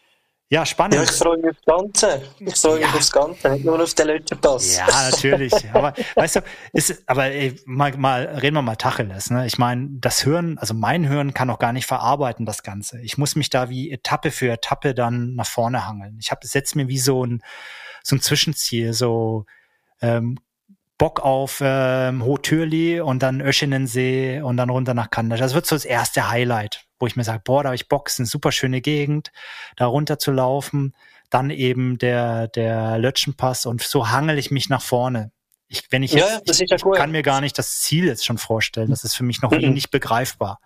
Ja, spannend. Ja, ich freue mich aufs Ganze. Ich freue mich Ja. aufs Ganze, nicht nur auf den letzten Pass. Ja, natürlich. Aber weißt du, ist, aber ey, mal, mal reden wir mal Tacheles, ne? Ich meine, das Hirn, also mein Hirn kann auch gar nicht verarbeiten, das Ganze. Ich muss mich da wie Etappe für Etappe dann nach vorne hangeln. Ich habe setze mir wie so ein so ein Zwischenziel, so ähm, Bock auf ähm, Hohtürli und dann Öschinensee und dann runter nach Kandasch. Das wird so das erste Highlight, wo ich mir sage, boah, da habe ich Bock, ist eine super schöne Gegend, da runter zu laufen. Dann eben der der Lötschenpass und so hangel ich mich nach vorne. Ich, wenn ich jetzt, Ja, das ich, ist ja ich gut. kann mir gar nicht das Ziel jetzt schon vorstellen. Das ist für mich noch Mhm. nicht begreifbar.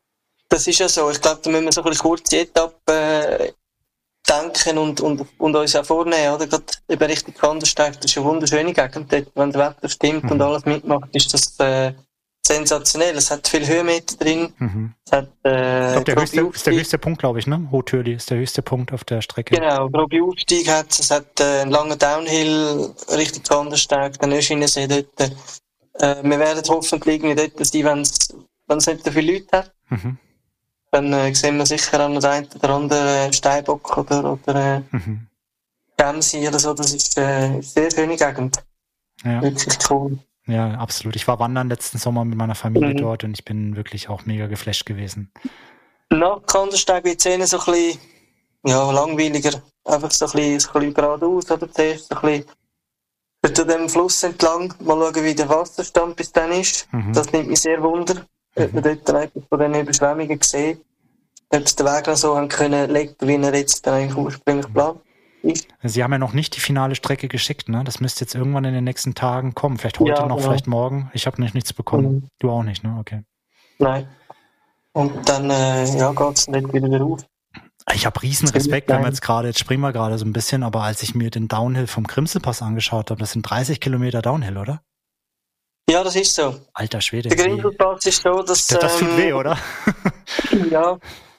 Das ist ja so. Ich glaube, da müssen wir so ein bisschen kurze Etappe äh, denken und, und, und uns auch vornehmen, oder? Gerade eben Richtung Kandersteg, das ist eine wunderschöne Gegend dort. Wenn das Wetter stimmt Mhm. und alles mitmacht, ist das äh, sensationell. Es hat viele Höhenmeter drin. Mhm. Es hat äh, Ich glaube, der grobe höchste, ist der Aufstieg. höchste Punkt, glaube ich, ne? Hohtürli ist der höchste Punkt auf der Strecke. Genau, grobe Aufstieg hat es. Es hat äh, einen langen Downhill Richtung Kandersteg, dann Öschinensee dort. Äh, wir werden hoffentlich irgendwie dort sein, wenn es wenn es nicht so viele Leute hat. Mhm. Dann äh, sehen wir sicher an der einen oder anderen Steinbock oder, oder äh, Mhm. Gemsi oder so. Das ist äh, eine sehr schöne Gegend. Ja. Wirklich cool. Ja, absolut. Ich war wandern letzten Sommer mit meiner Familie Mhm. dort und ich bin wirklich auch mega geflasht gewesen. Nach Kandersteg wird es eher so ein bisschen ja, langweiliger. Einfach so ein bisschen, so ein bisschen geradeaus oder zuerst so ein bisschen zu dem Fluss entlang. Mal schauen, wie der Wasserstand bis dann ist. Mhm. Das nimmt mich sehr wunder. Ob wir dort dann etwas von diesen Überschwemmungen gesehen, ob sie den Weg noch so haben können legen, wie er jetzt dann eigentlich ursprünglich geplant ist. Sie haben ja noch nicht die finale Strecke geschickt, ne? Das müsste jetzt irgendwann in den nächsten Tagen kommen. Vielleicht heute Ja, noch, genau. vielleicht morgen. Ich habe nicht nichts bekommen. Mhm. Du auch nicht, ne? Okay. Nein. Und dann äh, ja, geht es nicht wieder rauf. Ich habe riesen Respekt, wenn wir jetzt gerade, jetzt springen wir gerade so ein bisschen, aber als ich mir den Downhill vom Grimselpass angeschaut habe, das sind dreißig Kilometer Downhill, oder? Ja, das ist so. Alter Schwede. Der wie- Grindelpass ist so, dass... Das, das tut ähm, weh, oder? Ja.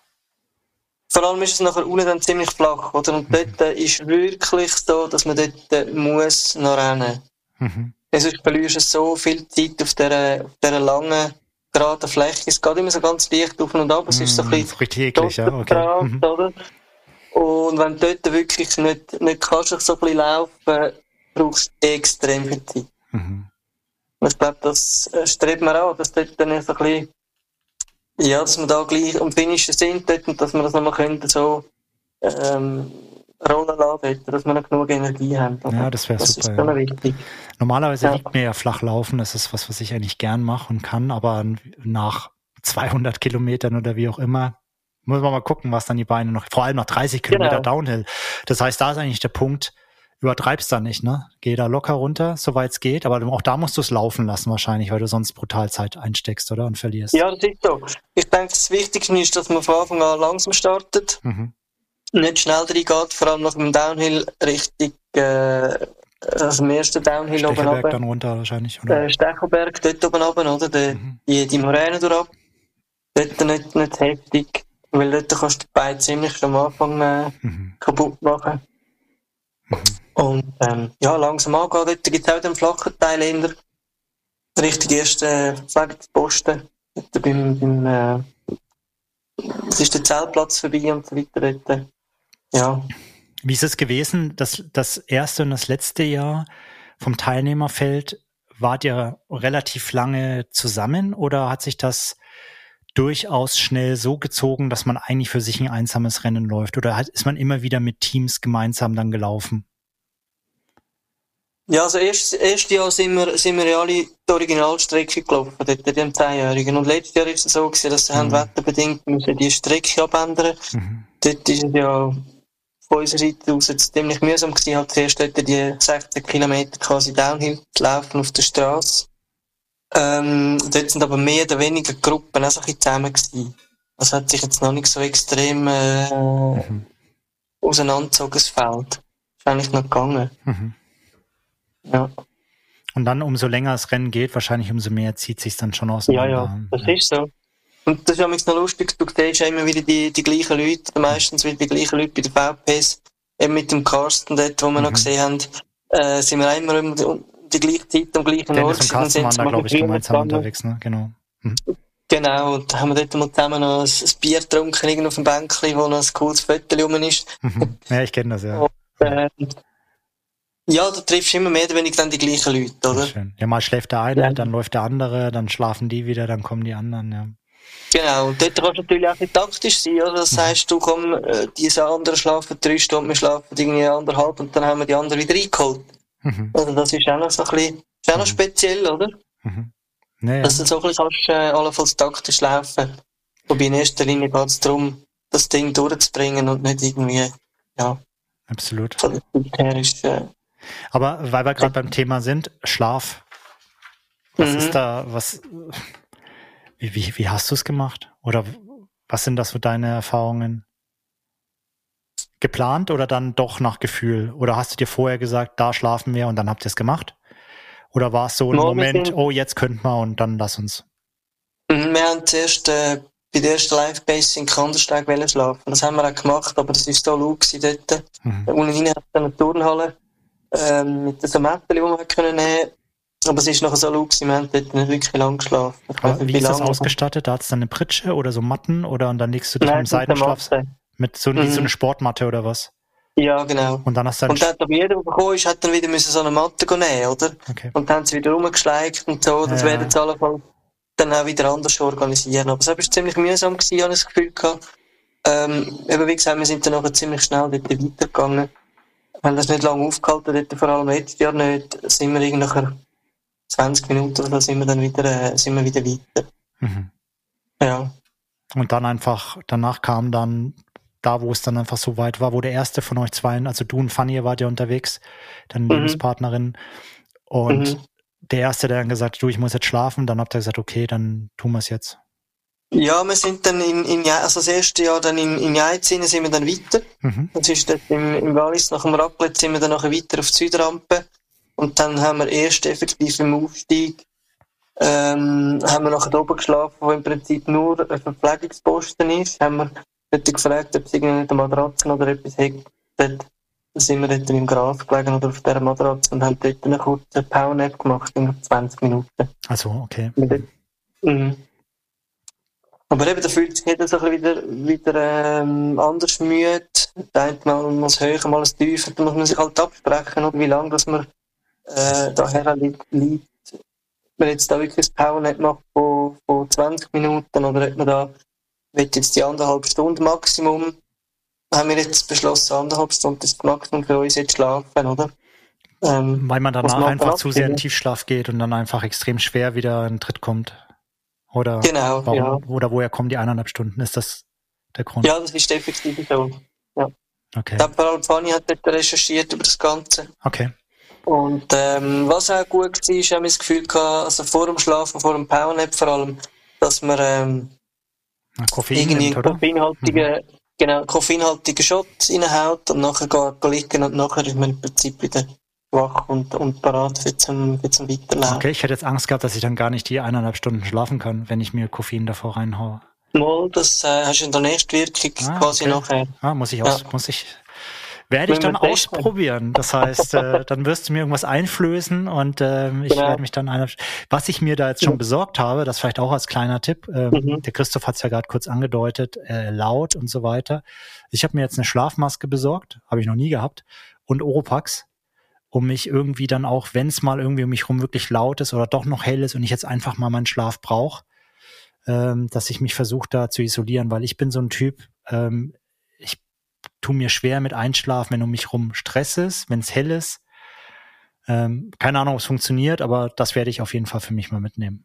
Vor allem ist es nachher unten dann ziemlich flach, oder? Und dort äh, ist wirklich so, dass man dort äh, muss noch rennen. Mhm. Also ich verliere so viel Zeit auf dieser, auf dieser langen, geraden Fläche. Es geht immer so ganz leicht auf und ab. Es ist so ein Mm, bisschen ist richtig eklig, ja. Okay. Grat, Mhm. oder? Und wenn du dort wirklich nicht, nicht kannst, so ein bisschen laufen, brauchst du extrem viel Zeit. Mhm. Und ich glaube, das äh, strebt man auch, dass dort dann so ein bisschen, ja, dass wir da gleich am Finishen sind dort und dass wir das nochmal können, so, ähm, rollen lassen dort, dass wir noch genug Energie haben. Oder? Ja, das wäre Das super. ist schon Ja. wichtig. Normalerweise Ja. liegt mir ja Flachlaufen, das ist was, was ich eigentlich gern mache und kann, aber nach zweihundert Kilometern oder wie auch immer, muss man mal gucken, was dann die Beine noch, vor allem nach dreißig Kilometer Genau. Downhill. Das heißt, da ist eigentlich der Punkt, übertreibst da nicht, ne? Geh da locker runter, soweit es geht, aber auch da musst du es laufen lassen wahrscheinlich, weil du sonst brutal Zeit einsteckst, oder? Und verlierst. Ja, das ist so. Ich denke, das Wichtigste ist, dass man von Anfang an langsam startet, Mhm. nicht schnell reingeht, vor allem nach dem Downhill Richtung, äh, also im ersten Downhill oben Stechelberg runter. dann runter wahrscheinlich, oder? Äh, Stechelberg, dort oben runter, oder? Die, Mhm. die, die Moräne durch. Dort nicht, nicht heftig, weil dort kannst du die Beine ziemlich schon am Anfang äh, Mhm. kaputt machen. Mhm. Und ähm, ja, langsam angehen. Dort gibt es auch den flachen Teil in der Richtung ersten Pflegungsposten. Dort beim, beim äh, es ist der Zeltplatz vorbei und so weiter. Dort, ja. Wie ist es gewesen, das, das erste und das letzte Jahr vom Teilnehmerfeld, wart ihr relativ lange zusammen oder hat sich das durchaus schnell so gezogen, dass man eigentlich für sich ein einsames Rennen läuft? Oder hat, ist man immer wieder mit Teams gemeinsam dann gelaufen? Ja, also erst, erste Jahr sind wir, sind wir ja alle die Originalstrecke gelaufen, dort in dem Zehnjährigen. Und letztes Jahr ist es so gewesen, dass sie Mhm. haben wetterbedingt müssen die Strecke abändern. Mhm. Dort ist es ja von unserer Seite aus jetzt ziemlich mühsam gewesen, halt zuerst dort die sechzehn Kilometer quasi Downhill zu laufen auf der Straße. Ähm, dort sind aber mehr oder weniger Gruppen auch so ein bisschen zusammen gewesen. Das hat sich jetzt noch nicht so extrem, äh, Mhm. auseinandergezogen, das Feld. Ist eigentlich noch gegangen. Mhm. Ja. Und dann, umso länger das Rennen geht, wahrscheinlich umso mehr zieht sich dann schon Ja, auseinander. ja, das ist so. Und das ist ja noch lustig, du siehst ja immer wieder die, die gleichen Leute, meistens wieder die gleichen Leute bei den V Ps, eben mit dem Carsten dort, wo wir Mhm. noch gesehen haben, äh, sind wir immer um die, um die gleiche Zeit am gleichen Dennis Ort. und Carsten waren da, glaube ich, gemeinsam unterwegs, ne? Genau. Mhm. Genau, und da haben wir dort mal zusammen noch ein, ein Bier getrunken, irgendwo auf dem Bänkchen, wo noch ein cooles Foto rum ist. Ja, ich kenne das, ja. Und, äh, ja, du triffst immer mehr oder weniger dann die gleichen Leute, oder? Schön. Ja, mal schläft der eine, Ja. dann läuft der andere, dann schlafen die wieder, dann kommen die anderen, ja. Genau, und dort kannst du natürlich auch nicht taktisch sein, oder? Das heisst, du komm, äh, diese anderen schlafen drei Stunden, wir schlafen irgendwie anderthalb und dann haben wir die anderen wieder eingeholt. Mhm. Also das ist auch noch so ein bisschen, ist auch noch Mhm. speziell, oder? Mhm. Naja. Dass du so ein bisschen kannst, äh, allenfalls taktisch laufen. Wobei in erster Linie geht es darum, das Ding durchzubringen und nicht irgendwie, ja, Absolut. von der Zeit her ist, äh, Aber weil wir gerade beim Thema sind, Schlaf. Was Mhm. ist da, was, wie, wie, wie hast du es gemacht? Oder was sind das so deine Erfahrungen? Geplant oder dann doch nach Gefühl? Oder hast du dir vorher gesagt, da schlafen wir und dann habt ihr es gemacht? Oder war es so ein Mal, wir Moment, sind- oh, jetzt könnten wir und dann lass uns? Mhm, wir haben zuerst äh, bei der ersten Live-Base in Kandersteg wollen schlafen. Das haben wir auch gemacht, aber das war so laut gewesen dort. Mhm. Unten rein hat es eine Turnhalle ähm, mit so Mäppchen, die man können nehmen. Aber es ist nachher so laut gewesen, wir haben dort nicht wirklich lang geschlafen. Ich weiss Aber nicht, wie ist das lange. ausgestattet? Da hat es dann eine Pritsche oder so Matten oder und dann legst du dich Nein, im es ist eine Seidenschlaf Matte. mit so, wie so Mhm. eine Sportmatte oder was? Ja, genau. Und dann hast du dann, Und dann hat aber jeder, der gekommen ist, hat dann wieder müssen so eine Matte nehmen, oder? okay. Und dann haben sie wieder rumgeschleicht und so. Das Ja. werden sie allenfalls dann auch wieder anders organisieren. Aber es war ziemlich mühsam gewesen, habe ich das Gefühl gehabt. Ähm, eben wie gesagt, wir sind dann nachher ziemlich schnell dort weitergegangen. Wir haben das nicht lange aufgehalten, dort vor allem letztes Jahr nicht. Sind wir irgendwie nachher zwanzig Minuten oder so sind wir dann wieder, äh, sind wir wieder weiter. Mhm. Ja. Und dann einfach, danach kam dann da, wo es dann einfach so weit war, wo der erste von euch zwei, also du und Fanny, ihr wart ja unterwegs, deine Mhm. Lebenspartnerin. Und Mhm. der erste, der dann gesagt hat, du, ich muss jetzt schlafen, dann habt ihr gesagt, okay, dann tun wir es jetzt. Ja, wir sind dann in, in Ja- also das erste Jahr dann in, in Jaizine sind wir dann weiter. Mhm. Das ist dort im, im Wallis, nach dem Raclette sind wir dann nachher weiter auf die Südrampe. Und dann haben wir erst effektiv im Aufstieg, ähm, haben wir nachher oben geschlafen, wo im Prinzip nur ein Verpflegungsposten ist. Haben wir dort gefragt, ob es irgendwie nicht eine Matratze oder etwas hätte. Dort sind wir dort im Gras gelegen oder auf dieser Matratze und haben dort eine kurze Powernap gemacht, in zwanzig Minuten. Also, okay. Mhm. Aber eben, da fühlt sich jeder so ein bisschen wieder, wieder ähm, anders müde. Der eine mal muss höher, mal ein tiefer. Da muss man sich halt absprechen, oder wie lange dass man äh, daher liegt. liegt. Wenn man jetzt da wirklich ein Powernap macht von, von zwanzig Minuten oder ob man da will jetzt die anderthalb Stunden Maximum, haben wir jetzt beschlossen, anderthalb Stunden ist das Maximum für uns jetzt schlafen, oder? Ähm, Weil man muss danach man einfach zu sehr in abwägen. Tiefschlaf geht und dann einfach extrem schwer wieder in den Tritt kommt. Oder, Genau, warum, ja. oder woher kommen die eineinhalb Stunden? Ist das der Grund? Ja, das ist effektiv so. Okay. Ich glaube, vor allem Fanny hat dort recherchiert über das Ganze. Okay. Und ähm, was auch gut war, ist, habe ich das Gefühl gehabt, also vor dem Schlafen, vor dem Powernap vor allem, dass man ähm, Na, Koffein irgendwie nimmt, oder? koffeinhaltige, genau, koffeinhaltige Shots reinhaut und nachher geht liegen und nachher ist man im Prinzip wieder wach und, und parat für zum, für zum Weiterlaufen. Okay, ich hätte jetzt Angst gehabt, dass ich dann gar nicht die eineinhalb Stunden schlafen kann, wenn ich mir Koffein davor reinhaue. Mal, das äh, hast du in der Nächstwirkung Ah, quasi okay. nachher. Ah, muss ich Ja. aus, muss ich, werde ich Müssen dann wir testen. ausprobieren. Das heißt, äh, dann wirst du mir irgendwas einflößen und ähm, ich Genau. werde mich dann einer, was ich mir da jetzt schon Ja. besorgt habe, das vielleicht auch als kleiner Tipp, ähm, Mhm. der Christoph hat es ja gerade kurz angedeutet, äh, laut und so weiter. Ich habe mir jetzt eine Schlafmaske besorgt, habe ich noch nie gehabt, und Oropax, um mich irgendwie dann auch, wenn es mal irgendwie um mich rum wirklich laut ist oder doch noch hell ist und ich jetzt einfach mal meinen Schlaf brauche, ähm, dass ich mich versuche da zu isolieren, weil ich bin so ein Typ, ähm, ich tu mir schwer mit Einschlafen, wenn um mich rum Stress ist, wenn es hell ist. Ähm, keine Ahnung, ob es funktioniert, aber das werde ich auf jeden Fall für mich mal mitnehmen.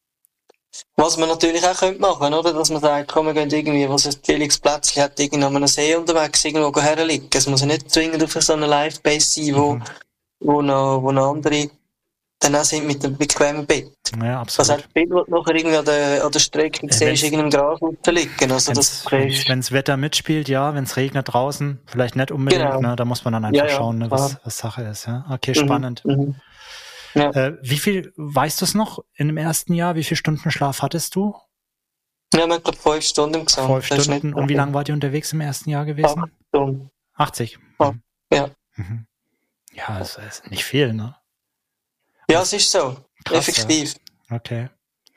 Was man natürlich auch könnte machen, oder? Dass man sagt, komm, wir gehen irgendwie, was ein chilliges Plätzchen hat, irgendwie an einem See unterwegs, irgendwo herliegen. Es muss ja nicht zwingend auf so einer Live-Base sein, wo, Mhm. wo noch, wo noch andere dann auch sind mit einem bequemen Bett. Ja, Das absolut. heißt, viel, was du nachher irgendwie an der, an der Strecke Äh, siehst, wenn's- irgendwie im Gras liegen. Also, das Wenn kriegst es Wetter mitspielt, ja, wenn es regnet draußen, vielleicht nicht unbedingt, Genau. ne, da muss man dann einfach Ja, ja, schauen, ne, was, klar. was Sache ist. Ja? Okay, Mhm, spannend. mhm. Ja. Äh, wie viel, weißt du es noch, in dem ersten Jahr, wie viel Stunden Schlaf hattest du? Ja, wir haben, glaube fünf Stunden im Gesamt. Fünf Das ist Stunden. nicht Und wie viel. lange wart ihr unterwegs im ersten Jahr gewesen? Acht Stunden. achtzig. Ja. Mhm. Ja. Mhm. Ja, das ist nicht viel, ne? Ja, es ist so. Krass, Effektiv. Okay.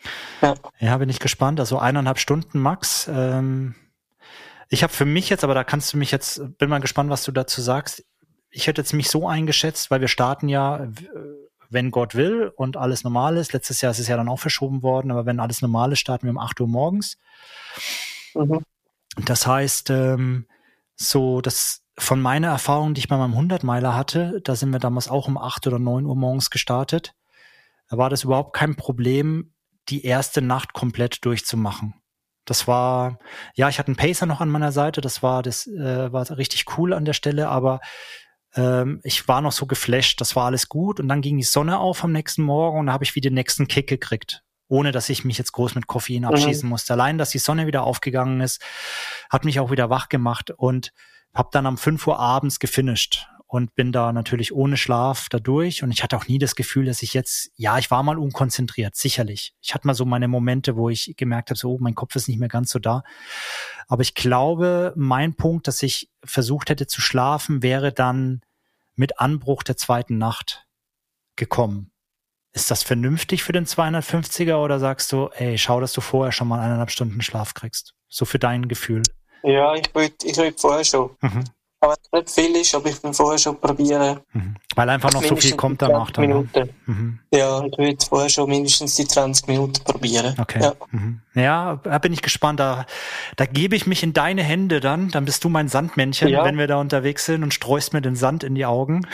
Ja, ja, bin ich gespannt. Also eineinhalb Stunden max. Ähm, ich habe für mich jetzt, aber da kannst du mich jetzt, bin mal gespannt, was du dazu sagst. Ich hätte jetzt mich so eingeschätzt, weil wir starten ja, wenn Gott will und alles normal ist. Letztes Jahr ist es ja dann auch verschoben worden, aber wenn alles normal ist, starten wir um acht Uhr morgens. mhm. Das heißt, ähm, so das von meiner Erfahrung, die ich bei meinem hundert-Meiler hatte, da sind wir damals auch um acht oder neun Uhr morgens gestartet. Da war das überhaupt kein Problem, die erste Nacht komplett durchzumachen. Das war, ja, ich hatte einen Pacer noch an meiner Seite, das war, das äh, war richtig cool an der Stelle, aber ähm, ich war noch so geflasht, das war alles gut und dann ging die Sonne auf am nächsten Morgen und da habe ich wieder den nächsten Kick gekriegt, ohne dass ich mich jetzt groß mit Koffein abschießen mhm. musste. Allein, dass die Sonne wieder aufgegangen ist, hat mich auch wieder wach gemacht und habe dann um fünf Uhr abends gefinisht. Und bin da natürlich ohne Schlaf da durch. Und ich hatte auch nie das Gefühl, dass ich jetzt, ja, ich war mal unkonzentriert, sicherlich. Ich hatte mal so meine Momente, wo ich gemerkt habe, so, oh, mein Kopf ist nicht mehr ganz so da. Aber ich glaube, mein Punkt, dass ich versucht hätte zu schlafen, wäre dann mit Anbruch der zweiten Nacht gekommen. Ist das vernünftig für den zweihundertfünfziger oder sagst du, ey, schau, dass du vorher schon mal eineinhalb Stunden Schlaf kriegst? So für dein Gefühl. Ja, ich würde ich würd vorher schon. Mhm. Aber nicht viel ist, aber ich will vorher schon probieren. Mhm. Weil einfach noch so viel kommt danach dann. Minuten. Mhm. Ja, ich will vorher schon mindestens die zwanzig Minuten probieren. Okay. Ja, mhm. ja da bin ich gespannt. Da, da gebe ich mich in deine Hände dann. Dann bist du mein Sandmännchen, ja. wenn wir da unterwegs sind und streust mir den Sand in die Augen.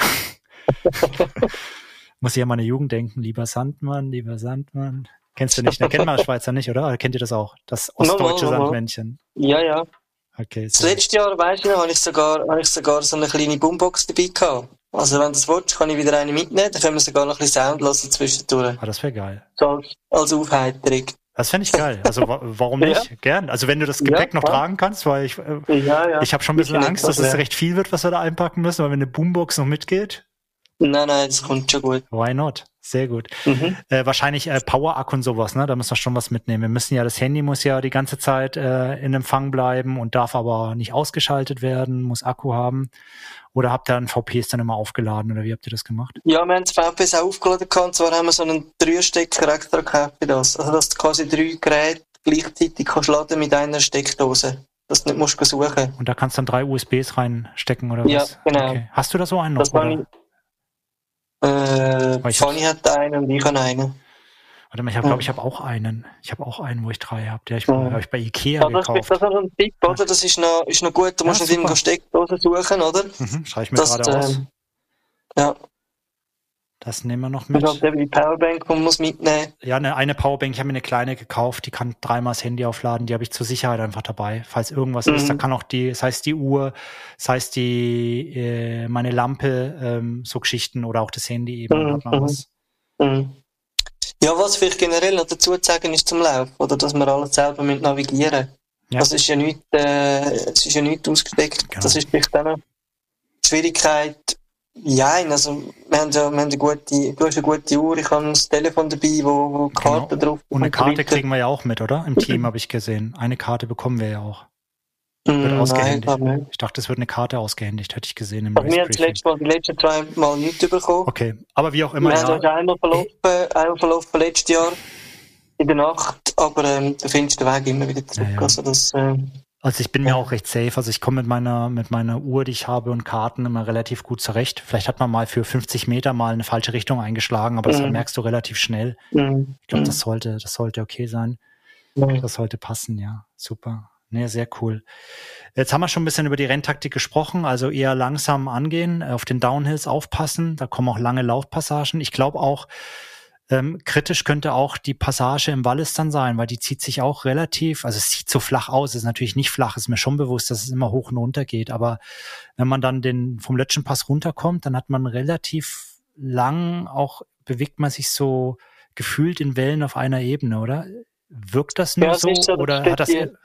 Muss ich an meine Jugend denken. Lieber Sandmann, lieber Sandmann. Kennst du nicht? Ne? Kennt man als Schweizer nicht, oder? Oder kennt ihr das auch? Das ostdeutsche no, no, no, no. Sandmännchen. Ja, ja. Okay, das letzte Jahr, weißt du noch, habe ich sogar, habe ich sogar so eine kleine Boombox dabei gehabt. Also wenn du das willst, kann ich wieder eine mitnehmen, dann können wir sogar noch ein bisschen Sound lassen zwischendurch. Ah, das wäre geil. So als, als Aufheiterung. Das fände ich geil. Also warum nicht? Ja. Gern. Also wenn du das Gepäck ja, noch ja. tragen kannst, weil ich, äh, ja, ja. ich habe schon ein bisschen ich Angst, dass es recht viel wird, was wir da einpacken müssen, weil wenn eine Boombox noch mitgeht. Nein, nein, das kommt schon gut. Why not? Sehr gut. Mhm. Äh, wahrscheinlich äh, Power-Akku und sowas, ne? Da müssen wir schon was mitnehmen. Wir müssen ja, das Handy muss ja die ganze Zeit äh, in Empfang bleiben und darf aber nicht ausgeschaltet werden, muss Akku haben. Oder habt ihr dann V Ps dann immer aufgeladen oder wie habt ihr das gemacht? Ja, wir haben das V Ps auch aufgeladen gehabt, und zwar haben wir so einen Dreierstecker extra gehabt für das. Also dass du quasi drei Geräte gleichzeitig kannst laden mit einer Steckdose. Dass du nicht musst suchen. Und da kannst du dann drei U S Bs reinstecken oder ja, was? Ja, genau. Okay. Hast du da so einen noch? Das war nicht. Äh, Fanny hat einen und ich habe einen. Warte mal, ich habe, glaube ich, habe auch einen. Ich habe auch einen, wo ich drei habe. Der ich, ja. habe ich bei Ikea ja, das gekauft. Das ist noch ein Tipp, oder? Das ist noch, ist noch gut. Du musst ja, nicht irgendwo Steckdosen suchen, oder? Mhm, schreibe ich mir das, gerade aus. Ähm, ja. Das nehmen wir noch mit. Ich glaube, die Powerbank, man muss mitnehmen. Ja, eine, eine Powerbank, ich habe mir eine kleine gekauft, die kann dreimal das Handy aufladen, die habe ich zur Sicherheit einfach dabei. Falls irgendwas mhm. ist, da kann auch die, das heißt die Uhr, das heißt die, äh, meine Lampe, ähm, so Geschichten oder auch das Handy eben. Mhm. Hat man was. Mhm. Ja, was vielleicht generell noch dazu zu sagen ist zum Laufen, oder dass wir alles selber mit navigieren. Ja. Das ist ja nicht, äh, es ist ja nicht ausgesteckt. Genau. Das ist vielleicht auch noch die Schwierigkeit. Ja, also wir haben ja wir haben eine gute, du hast eine gute Uhr, ich habe ein Telefon dabei, wo, wo Karten genau. drauf sind. Und eine Karte kriegen wir ja auch mit, oder? Im Team habe ich gesehen. Eine Karte bekommen wir ja auch. Wird mm, ausgehändigt. Nein, ich dachte, es wird eine Karte ausgehändigt, hätte ich gesehen im Race Briefing. Wir haben das letzte Mal, die letzten zwei Mal nicht bekommen. Okay, aber wie auch immer, wir ja. Wir haben einmal verlaufen, einmal verlaufen letztes Jahr in der Nacht, aber ähm, da findest du den Weg immer wieder zurück. Ja, ja. Also das... Ähm, Also ich bin mir auch recht safe. Also ich komme mit meiner mit meiner Uhr, die ich habe und Karten immer relativ gut zurecht. Vielleicht hat man mal für fünfzig Meter mal eine falsche Richtung eingeschlagen, aber das mhm. merkst du relativ schnell. Mhm. Ich glaube, das sollte das sollte okay sein. Mhm. Das sollte passen, ja. Super. Nee, sehr cool. Jetzt haben wir schon ein bisschen über die Renntaktik gesprochen, also eher langsam angehen, auf den Downhills aufpassen. Da kommen auch lange Laufpassagen. Ich glaube auch, Ähm, kritisch könnte auch die Passage im Wallis dann sein, weil die zieht sich auch relativ, also es sieht so flach aus, ist natürlich nicht flach, ist mir schon bewusst, dass es immer hoch und runter geht, aber wenn man dann den vom Lötschenpass runterkommt, dann hat man relativ lang auch, bewegt man sich so gefühlt in Wellen auf einer Ebene, oder? Wirkt das nur ja, das so, so, oder hat das... Die... Nein,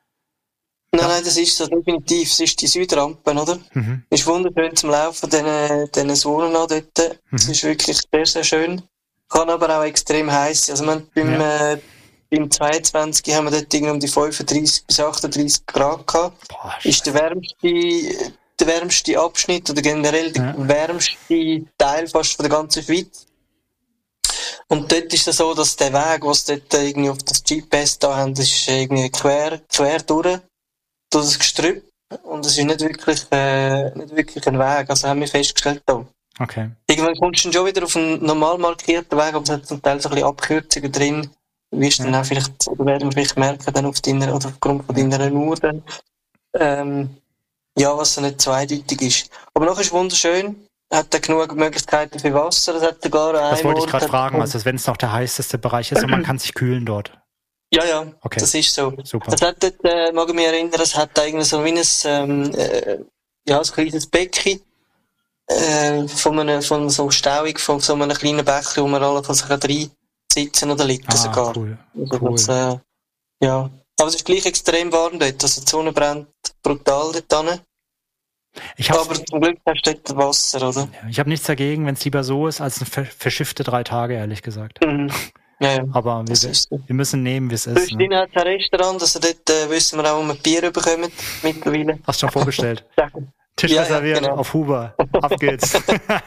nein, das ist so definitiv, das ist die Südrampe, oder? Mhm. Ist wunderschön zum Laufen, diese, diese Zonen an dort, das mhm. ist wirklich sehr, sehr schön. Kann aber auch extrem heiß sein. Also man, beim, ja. äh, beim zweiundzwanzig haben wir dort irgendwie um die fünfunddreißig bis achtunddreißig Grad gehabt. Boah, ist der wärmste, der wärmste Abschnitt oder generell der ja. wärmste Teil fast von der ganzen Schweiz. Und dort ist es so, dass der Weg, was sie dort irgendwie auf das G P S da haben, ist irgendwie quer, quer durch, durch das Gestrüpp. Und es ist nicht wirklich, äh, nicht wirklich ein Weg. Also haben wir festgestellt da. Okay. Irgendwann kommst du dann schon wieder auf einen normal markierten Weg, aber es hat zum Teil so ein bisschen Abkürzungen drin. Wirst du ja. dann auch vielleicht, oder werden wir vielleicht merken, dann auf deiner, oder aufgrund von deiner Uhr dann, ähm, ja, was so nicht zweideutig ist. Aber noch ist wunderschön. Hat er genug Möglichkeiten für Wasser? Das hat er gar Das wollte ich Ort, gerade fragen, also wenn es noch der heißeste Bereich ist und man kann sich kühlen dort. Ja, ja, okay. Das ist so. Super. Das hat dort, äh, mag ich mich erinnern, es hat eigentlich so wie ein, ähm, äh, ja, ein kleines Becken, äh, von einer, von so Stauung, von so einem kleinen Becken, wo man allenfalls rein sitzen oder liegen ah, sogar. Cool. Also cool. das, äh, ja. Aber es ist gleich extrem warm dort, also die Sonne brennt brutal dort hin. Ich Aber zum Glück hast du dort Wasser, oder? Ich habe nichts dagegen, wenn es lieber so ist, als ein verschiffte drei Tage, ehrlich gesagt. Mhm. Ja, ja. Aber wir, so. wir müssen nehmen, wie es ist. Christine ne? hat ein Restaurant, also dort äh, wissen wir auch, um ein Bier bekommen mittlerweile. Hast du schon vorbestellt? Tisch ja, reserviert, ja, genau. auf Huber. Auf geht's.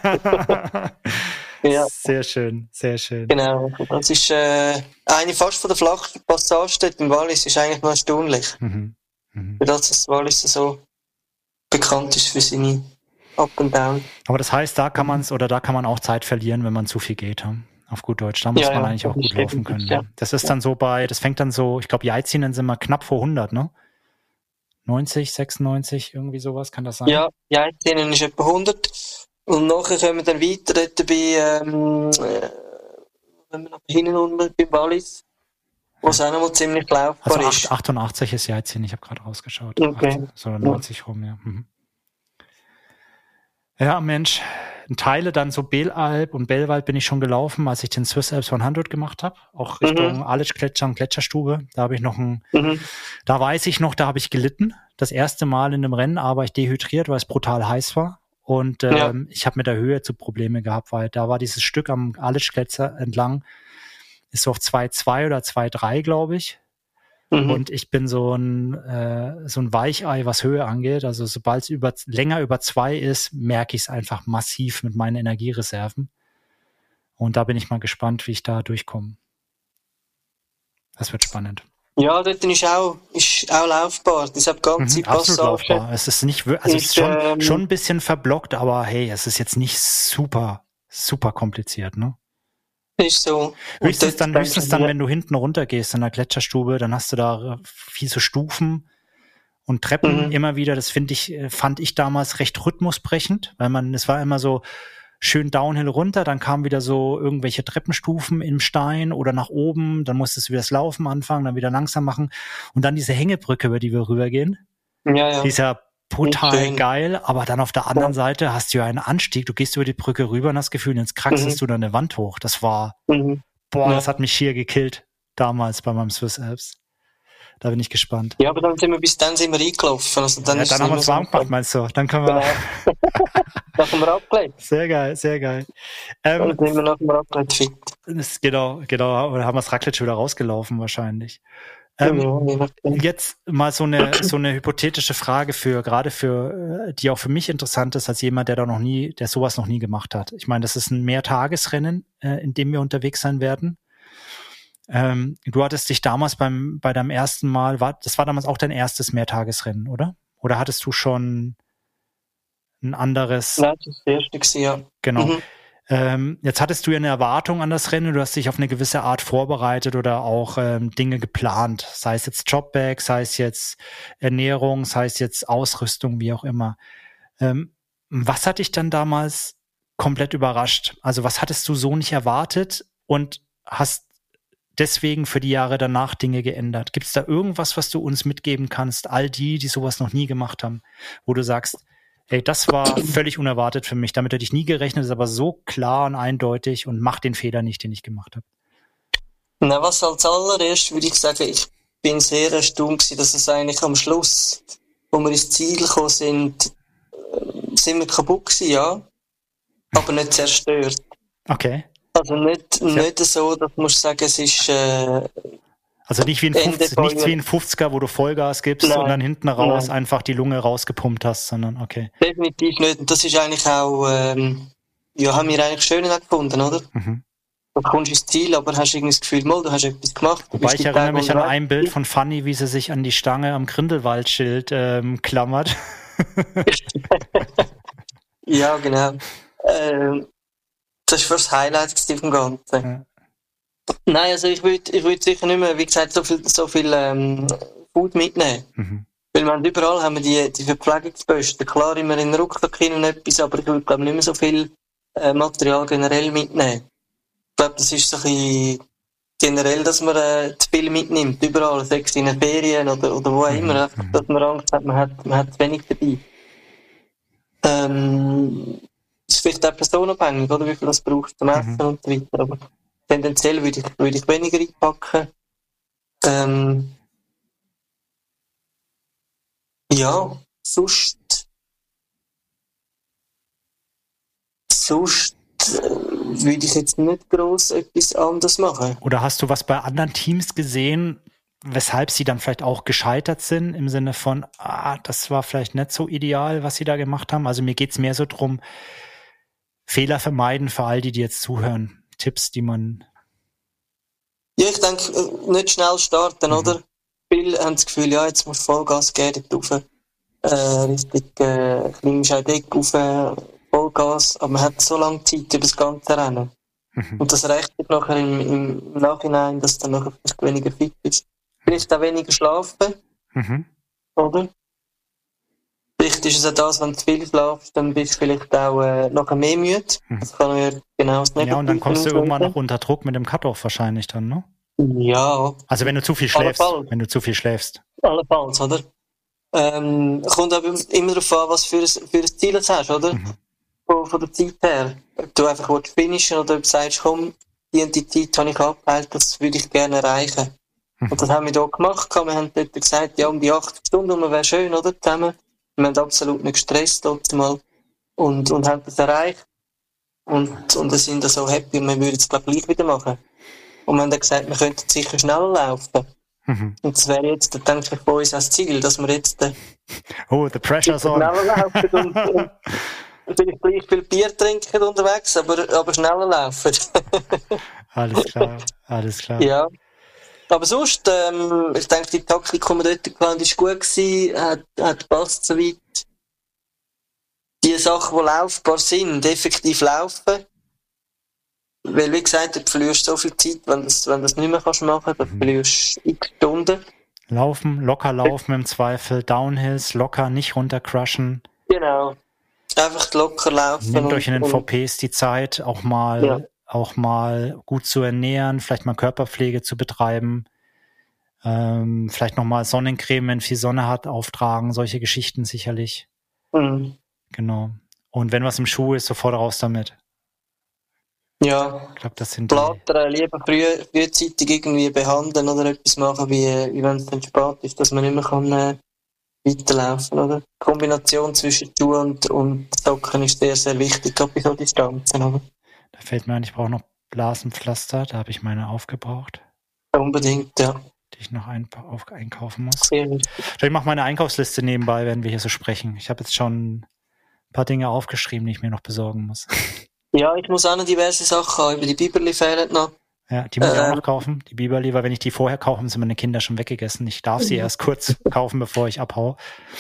ja. Sehr schön, sehr schön. Genau. Das ist äh, eine fast von der flachen Passage dort im Wallis, ist eigentlich noch erstaunlich. Mhm. Mhm. Für das, dass das Wallis so bekannt ist für seine Up and Down. Aber das heißt, da kann man es oder da kann man auch Zeit verlieren, wenn man zu viel geht. Hm? Auf gut Deutsch. Da muss ja, man ja, eigentlich auch gut laufen können. Ja. Das ist dann so bei, das fängt dann so, ich glaube, Jaizinen sind mal knapp vor hundert, ne? neunzig, sechsundneunzig, irgendwie sowas, kann das sein? Ja, Jaizinen ist etwa hundert. Und nachher kommen wir dann weiter dort bei, ähm, äh, wenn wir nach hinten unten beim Wallis, wo es auch noch mal ziemlich laufbar also ist. achtundachtzig ist Jaizinen, ich habe gerade rausgeschaut. Okay. achtzig, so neunzig ja. rum, ja. Mhm. Ja, Mensch, in Teile dann so Belalp und Bellwald bin ich schon gelaufen, als ich den Swiss Alps hundert gemacht habe, auch Richtung mhm. Aletsch-Gletscher und Gletscherstube. Da habe ich noch ein, mhm. da weiß ich noch, da habe ich gelitten. Das erste Mal in einem Rennen, aber ich dehydriert, weil es brutal heiß war. Und ähm, ja. ich habe mit der Höhe zu Probleme gehabt, weil da war dieses Stück am Aletsch-Gletscher entlang, ist so auf zwei Komma zwei oder zwei Komma drei, glaube ich. Mhm. Und ich bin so ein äh, so ein Weichei, was Höhe angeht. Also sobald es über länger über zwei ist, merke ich es einfach massiv mit meinen Energiereserven. Und da bin ich mal gespannt, wie ich da durchkomme. Das wird spannend. Ja, dort ist auch, ist auch laufbar. Deshalb ganze mhm, absolut laufbar. Es ist nicht, also es ist schon, ähm, schon ein bisschen verblockt, aber hey, es ist jetzt nicht super, super kompliziert, ne? Ist so. Höchstens dann, höchstens dann, wenn du hinten runter gehst in der Gletscherstube, dann hast du da viel so Stufen und Treppen mhm. immer wieder. Das finde ich, fand ich damals recht rhythmusbrechend, weil man, es war immer so schön Downhill runter, dann kamen wieder so irgendwelche Treppenstufen im Stein oder nach oben, dann musstest du wieder das Laufen anfangen, dann wieder langsam machen und dann diese Hängebrücke, über die wir rübergehen. Ja, ja. Die ist ja total geil, aber dann auf der anderen ja. Seite hast du ja einen Anstieg, du gehst über die Brücke rüber und hast das Gefühl, jetzt kraxest mhm. du da eine Wand hoch. Das war, mhm. boah, ja. das hat mich schier gekillt, damals bei meinem Swiss Alps. Da bin ich gespannt. Ja, aber dann sind wir, bis dann sind wir eingelaufen. Also dann ja, ist dann haben wir uns warm gemacht, meinst du? Dann können wir... nach dem Raclette. Sehr geil, sehr geil. Ähm, dann sind wir nach dem Raclette fit. Das, genau, genau, oder haben wir das Raclette schon wieder rausgelaufen wahrscheinlich. Ähm, ja, jetzt mal so eine so eine hypothetische Frage für gerade für die auch für mich interessant ist als jemand, der da noch nie, der sowas noch nie gemacht hat. Ich meine, das ist ein Mehrtagesrennen, äh, in dem wir unterwegs sein werden. Ähm, du hattest dich damals beim bei deinem ersten Mal, war das war damals auch dein erstes Mehrtagesrennen, oder? Oder hattest du schon ein anderes? Nein, das erste gewesen, ja. Genau. Mhm. Ähm, jetzt hattest du ja eine Erwartung an das Rennen, du hast dich auf eine gewisse Art vorbereitet oder auch ähm, Dinge geplant, sei es jetzt Jobbag, sei es jetzt Ernährung, sei es jetzt Ausrüstung, wie auch immer. Ähm, was hat dich dann damals komplett überrascht? Also was hattest du so nicht erwartet und hast deswegen für die Jahre danach Dinge geändert? Gibt es da irgendwas, was du uns mitgeben kannst, all die, die sowas noch nie gemacht haben, wo du sagst, ey, das war völlig unerwartet für mich. Damit hätte ich nie gerechnet, ist aber so klar und eindeutig und mach den Fehler nicht, den ich gemacht habe. Na, was als allererst würde ich sagen, ich bin sehr erstaunt gewesen, dass es eigentlich am Schluss, wo wir ins Ziel gekommen sind, sind wir kaputt gewesen, ja, aber nicht zerstört. Okay. Also nicht, nicht so, dass man sagen, es ist... Äh, Also nicht wie ein fünfziger, nicht wie ein fünfziger, wo du Vollgas gibst nein, und dann hinten raus nein. einfach die Lunge rausgepumpt hast, sondern okay. Definitiv nicht. Und das ist eigentlich auch, ähm, ja, haben wir eigentlich schön gefunden, oder? Mhm. du kommst ins Ziel, aber hast irgendwie das Gefühl, mal, du hast etwas gemacht. Wobei ich erinnere mich an ein Bild von Fanny, wie sie sich an die Stange am Grindelwaldschild ähm, klammert. Ja, genau. Ähm, das war das Highlight vom Ganzen. Ja. Nein, also ich würde ich würd sicher nicht mehr, wie gesagt, so viel, so viel ähm, Food mitnehmen. Mhm. Weil wir haben überall haben wir die, die Verpflegungsposten. Klar, immer in den Rucksack hin und etwas, aber ich würde, glaube nicht mehr so viel äh, Material generell mitnehmen. Ich glaube, das ist so ein bisschen generell, dass man äh, zu viel mitnimmt, überall, sei es in den Ferien oder, oder wo auch immer, mhm. einfach, dass man Angst hat, man hat, man hat zu wenig dabei. Ähm, ist vielleicht auch personenabhängig, oder, wie viel das braucht zum Essen mhm. und so weiter, aber tendenziell würde ich, würde ich weniger einpacken. Ähm, ja, sonst, sonst äh, würde ich jetzt nicht gross etwas anderes machen. Oder hast du was bei anderen Teams gesehen, weshalb sie dann vielleicht auch gescheitert sind, im Sinne von, ah, das war vielleicht nicht so ideal, was sie da gemacht haben? Also mir geht's mehr so drum, Fehler vermeiden für all die, die jetzt zuhören. Tipps, die man... Ja, ich denke, nicht schnell starten, mhm. oder? Viele haben das Gefühl, ja, jetzt musst du Vollgas geben, dort rauf, äh, richtig, äh, Kleinscheideck rauf, Vollgas, aber man hat so lange Zeit über das ganze Rennen. Mhm. Und das reicht nachher im, im Nachhinein, dass du dann nachher vielleicht weniger fit bist. Vielleicht auch weniger schlafen, mhm. oder? Vielleicht ist es auch das, wenn du zu viel schlafst, dann bist du vielleicht auch äh, nachher mehr müde. Mhm. Das kann ja genau das Negative. Ja, und dann kommst du irgendwann noch unter Druck mit dem Cut-Off wahrscheinlich dann, ne? Ja. Also wenn du zu viel schläfst. Wenn du zu viel schläfst. Allenfalls, oder? Ähm, kommt aber immer darauf an, was für ein, für ein Ziel du hast, oder? Mhm. Von, von der Zeit her. Ob du einfach willst finishen oder ob du sagst, komm, die und die Zeit habe ich abgeheilt, das würde ich gerne erreichen. Mhm. Und das haben wir hier gemacht. Wir haben dort gesagt, ja, um die achtzig Stunden wäre schön, oder? Zusammen. Wir haben absolut nicht gestresst dort mal und, und haben das erreicht. Und, und wir sind da so happy und wir würden es, glaube ich, gleich wieder machen. Und wir haben dann gesagt, wir könnten sicher schneller laufen. Mhm. Und das wäre jetzt, da denke ich, bei uns als Ziel, dass wir jetzt äh, oh, the pressure's on. Schneller laufen und, und vielleicht gleich viel Bier trinken unterwegs, aber, aber schneller laufen. Alles klar, alles klar. Ja. Aber sonst, ähm, ich denke, die Taktik, die wir dort geplant ist gut gewesen, hat, hat passt soweit. Die Sachen, die laufbar sind, effektiv laufen. Weil, wie gesagt, du verlierst so viel Zeit, wenn du das, wenn du das nicht mehr kannst machen, dann mhm. verlierst du x Stunden. Laufen, locker laufen im Zweifel, Downhills, locker, nicht runtercrushen. Genau. Einfach locker laufen. Nehmt euch in den V Ps die Zeit, auch mal... Ja. auch mal gut zu ernähren, vielleicht mal Körperpflege zu betreiben, ähm, vielleicht nochmal Sonnencreme, wenn viel Sonne hat, auftragen, solche Geschichten sicherlich. Mhm. Genau. Und wenn was im Schuh ist, sofort raus damit. Ja. Ich glaube, das sind Blattern, lieber früh, frühzeitig irgendwie behandeln oder etwas machen, wie, wie wenn es dann spät ist, dass man nicht mehr kann, äh, weiterlaufen, oder? Die Kombination zwischen Schuhe und, und Socken ist sehr, sehr wichtig, gerade bei so Distanzen, oder? Da fällt mir ein, ich brauche noch Blasenpflaster, da habe ich meine aufgebraucht. Unbedingt, ja. Die ich noch ein, auf, einkaufen muss. Ich mache meine Einkaufsliste nebenbei, wenn wir hier so sprechen. Ich habe jetzt schon ein paar Dinge aufgeschrieben, die ich mir noch besorgen muss. Ja, ich muss auch noch diverse Sachen haben. Über die Biberli fehlen noch. Ja, die muss ich ähm, auch noch kaufen, die Biberli, weil wenn ich die vorher kaufe, sind meine Kinder schon weggegessen. Ich darf sie erst kurz kaufen, bevor ich abhaue.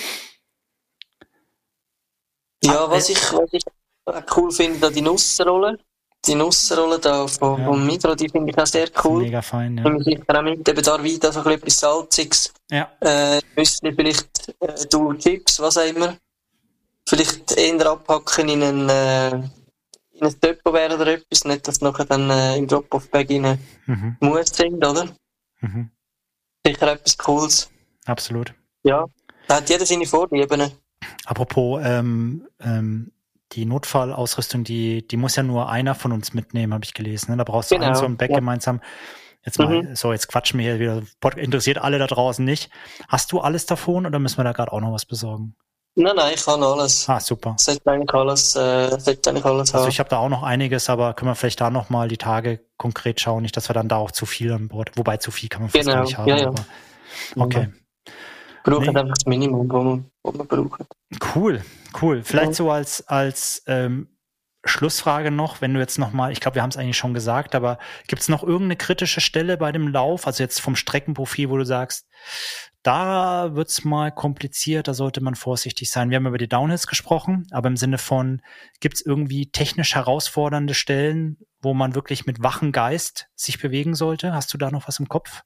Ja, ah, was, äh, ich, was ich cool finde, da die Nussrolle. Die Nussrolle da von, ja. vom Migros, die finde ich auch sehr cool. Mega fein, ja. Wenn man sicher auch mit, eben da weiter so etwas Salziges. Ja. Äh, müsste vielleicht, äh, du Chips, was auch immer. Vielleicht eher abpacken in einen, äh, in ein Tupperware oder etwas. Nicht, dass nachher dann äh, im Drop-Off-Bag rein mhm. muss sind, oder? Mhm. Sicher etwas Cooles. Absolut. Ja. Da hat jeder seine Vorlieben. Apropos, ähm, ähm, die Notfallausrüstung, die, die muss ja nur einer von uns mitnehmen, habe ich gelesen. Ne? Da brauchst du genau. eins und Back ja. gemeinsam. Jetzt mal, mhm. so, jetzt quatschen wir hier wieder. Interessiert alle da draußen nicht. Hast du alles davon oder müssen wir da gerade auch noch was besorgen? Nein, nein, ich kann alles. Ah, super. Sollte eigentlich alles, äh, sollte eigentlich alles haben. Also ich habe da auch noch einiges, aber können wir vielleicht da noch mal die Tage konkret schauen, nicht, dass wir dann da auch zu viel an Bord, wobei zu viel kann man fast genau. nicht haben. Ja, ja. Aber, okay. Wir brauchen nee. einfach das Minimum, was man, was man braucht. Cool, cool. Vielleicht ja. so als, als ähm, Schlussfrage noch, wenn du jetzt nochmal, ich glaube, wir haben es eigentlich schon gesagt, aber gibt es noch irgendeine kritische Stelle bei dem Lauf, also jetzt vom Streckenprofil, wo du sagst, da wird's mal kompliziert, da sollte man vorsichtig sein. Wir haben über die Downhills gesprochen, aber im Sinne von, gibt's irgendwie technisch herausfordernde Stellen, wo man wirklich mit wachem Geist sich bewegen sollte? Hast du da noch was im Kopf?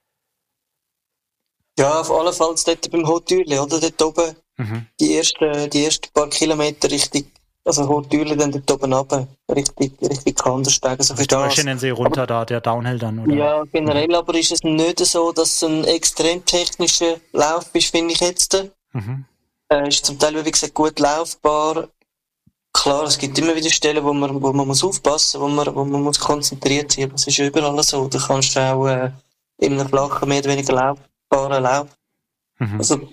Ja, auf alle Fälle dort beim Hautürli, oder? Dort oben, mhm. die ersten, die ersten paar Kilometer richtig, also Hautürli dann dort oben runter, richtig, richtig Kandersteg. Also für das. Den See runter da, der Downhill dann, oder? Ja, generell, mhm. aber ist es nicht so, dass es ein extrem technischer Lauf ist, finde ich jetzt. Mhm. Äh, ist zum Teil, wie gesagt, gut laufbar. Klar, es gibt immer wieder Stellen, wo man, wo man muss aufpassen, wo man, wo man muss konzentriert sein. Das ist überall so. Da kannst du auch, äh, in einem flachen, mehr oder weniger laufbaren Lauf. Mhm. Also,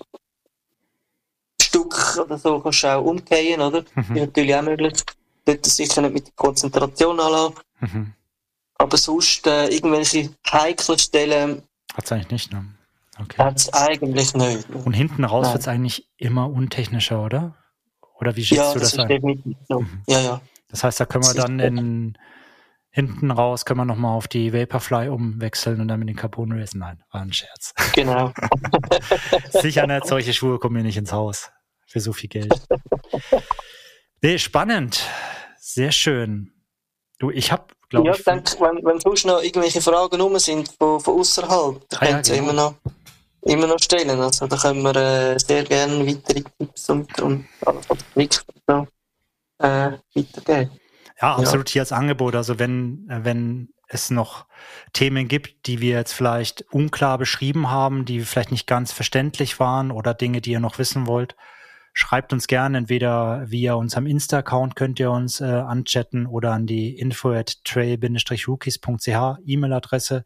Stück oder so kannst du auch umgehen, oder? Mhm. Ist natürlich auch möglich. Dort sicher nicht mit der Konzentration anlassen. Mhm. Aber sonst, äh, irgendwelche heiklen Stellen. Hat's eigentlich nicht, ne? Okay. Hat's eigentlich nicht. Und hinten raus Nein. wird's eigentlich immer untechnischer, oder? Oder wie schätzt ja, du das, das ein? So. Mhm. Ja, ja. Das heißt, da können wir dann in, hinten raus, können wir nochmal auf die Vaporfly umwechseln und dann mit den Carbon racen. Nein, war ein Scherz. Genau. Sicher nicht, solche Schuhe kommen mir nicht ins Haus. Für so viel Geld. Nee, spannend. Sehr schön. Du, ich habe, glaube ja, ich... Ja, ich denke, wenn, wenn sonst noch irgendwelche Fragen rum sind von, von außerhalb, dann ah, könnt ihr ja, genau. immer noch immer noch stellen. Also da können wir äh, sehr gerne weitere Tipps und, und Tricks so, äh, weitergeben. Ja, absolut ja. Hier als Angebot. Also wenn, wenn es noch Themen gibt, die wir jetzt vielleicht unklar beschrieben haben, die vielleicht nicht ganz verständlich waren oder Dinge, die ihr noch wissen wollt, schreibt uns gerne entweder via unserem Insta-Account könnt ihr uns äh, anchatten oder an die info at trail dash rookies punkt c h E-Mail-Adresse.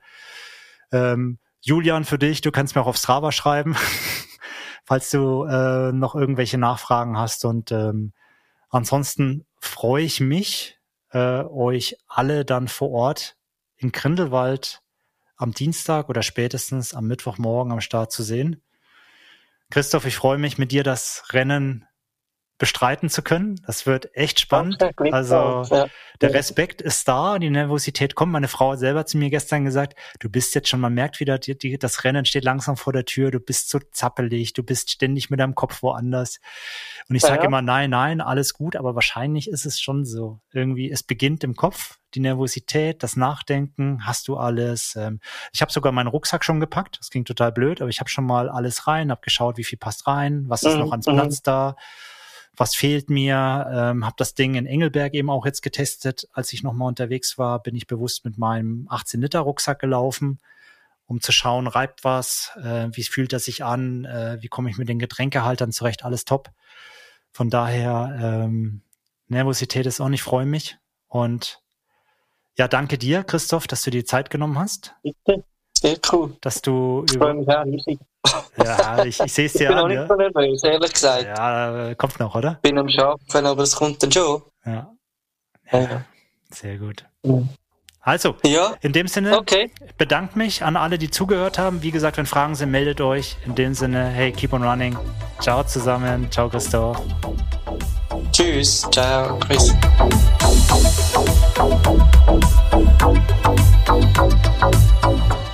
Ähm, Julian, für dich, du kannst mir auch auf Strava schreiben, falls du äh, noch irgendwelche Nachfragen hast. Und ähm, ansonsten freue ich mich, äh, euch alle dann vor Ort in Grindelwald am Dienstag oder spätestens am Mittwochmorgen am Start zu sehen. Christoph, ich freue mich, mit dir das Rennen bestreiten zu können. Das wird echt spannend. Also der Respekt ist da, die Nervosität kommt. Meine Frau hat selber zu mir gestern gesagt, du bist jetzt schon, man merkt wieder, die, die, das Rennen steht langsam vor der Tür, du bist so zappelig, du bist ständig mit deinem Kopf woanders. Und ich sage ja. immer, nein, nein, alles gut, aber wahrscheinlich ist es schon so. Irgendwie, es beginnt im Kopf, die Nervosität, das Nachdenken, hast du alles. Ich habe sogar meinen Rucksack schon gepackt, das klingt total blöd, aber ich habe schon mal alles rein, habe geschaut, wie viel passt rein, was ist mhm. noch ans Platz da. Was fehlt mir? Ähm, habe das Ding in Engelberg eben auch jetzt getestet. Als ich nochmal unterwegs war, bin ich bewusst mit meinem achtzehn Liter Rucksack gelaufen, um zu schauen, reibt was, äh, wie fühlt das sich an, äh, wie komme ich mit den Getränkehaltern zurecht, alles top. Von daher, ähm, Nervosität ist auch nicht, freue mich. Und ja, danke dir, Christoph, dass du dir die Zeit genommen hast. Bitte, sehr cool. Dass du ich freue mich auch riesig. Ja, ich, ich sehe es dir an. Ich bin noch nicht so nervös, ehrlich gesagt. Ja, kommt noch, oder? Ich bin am Schaffen, aber es kommt dann schon. Ja, ja, ja. Sehr gut. Ja. Also, ja. in dem Sinne, okay. Ich bedanke mich an alle, die zugehört haben. Wie gesagt, wenn Fragen sind, meldet euch. In dem Sinne, hey, keep on running. Ciao zusammen. Ciao, Christoph. Tschüss. Ciao, Chris. Thank you.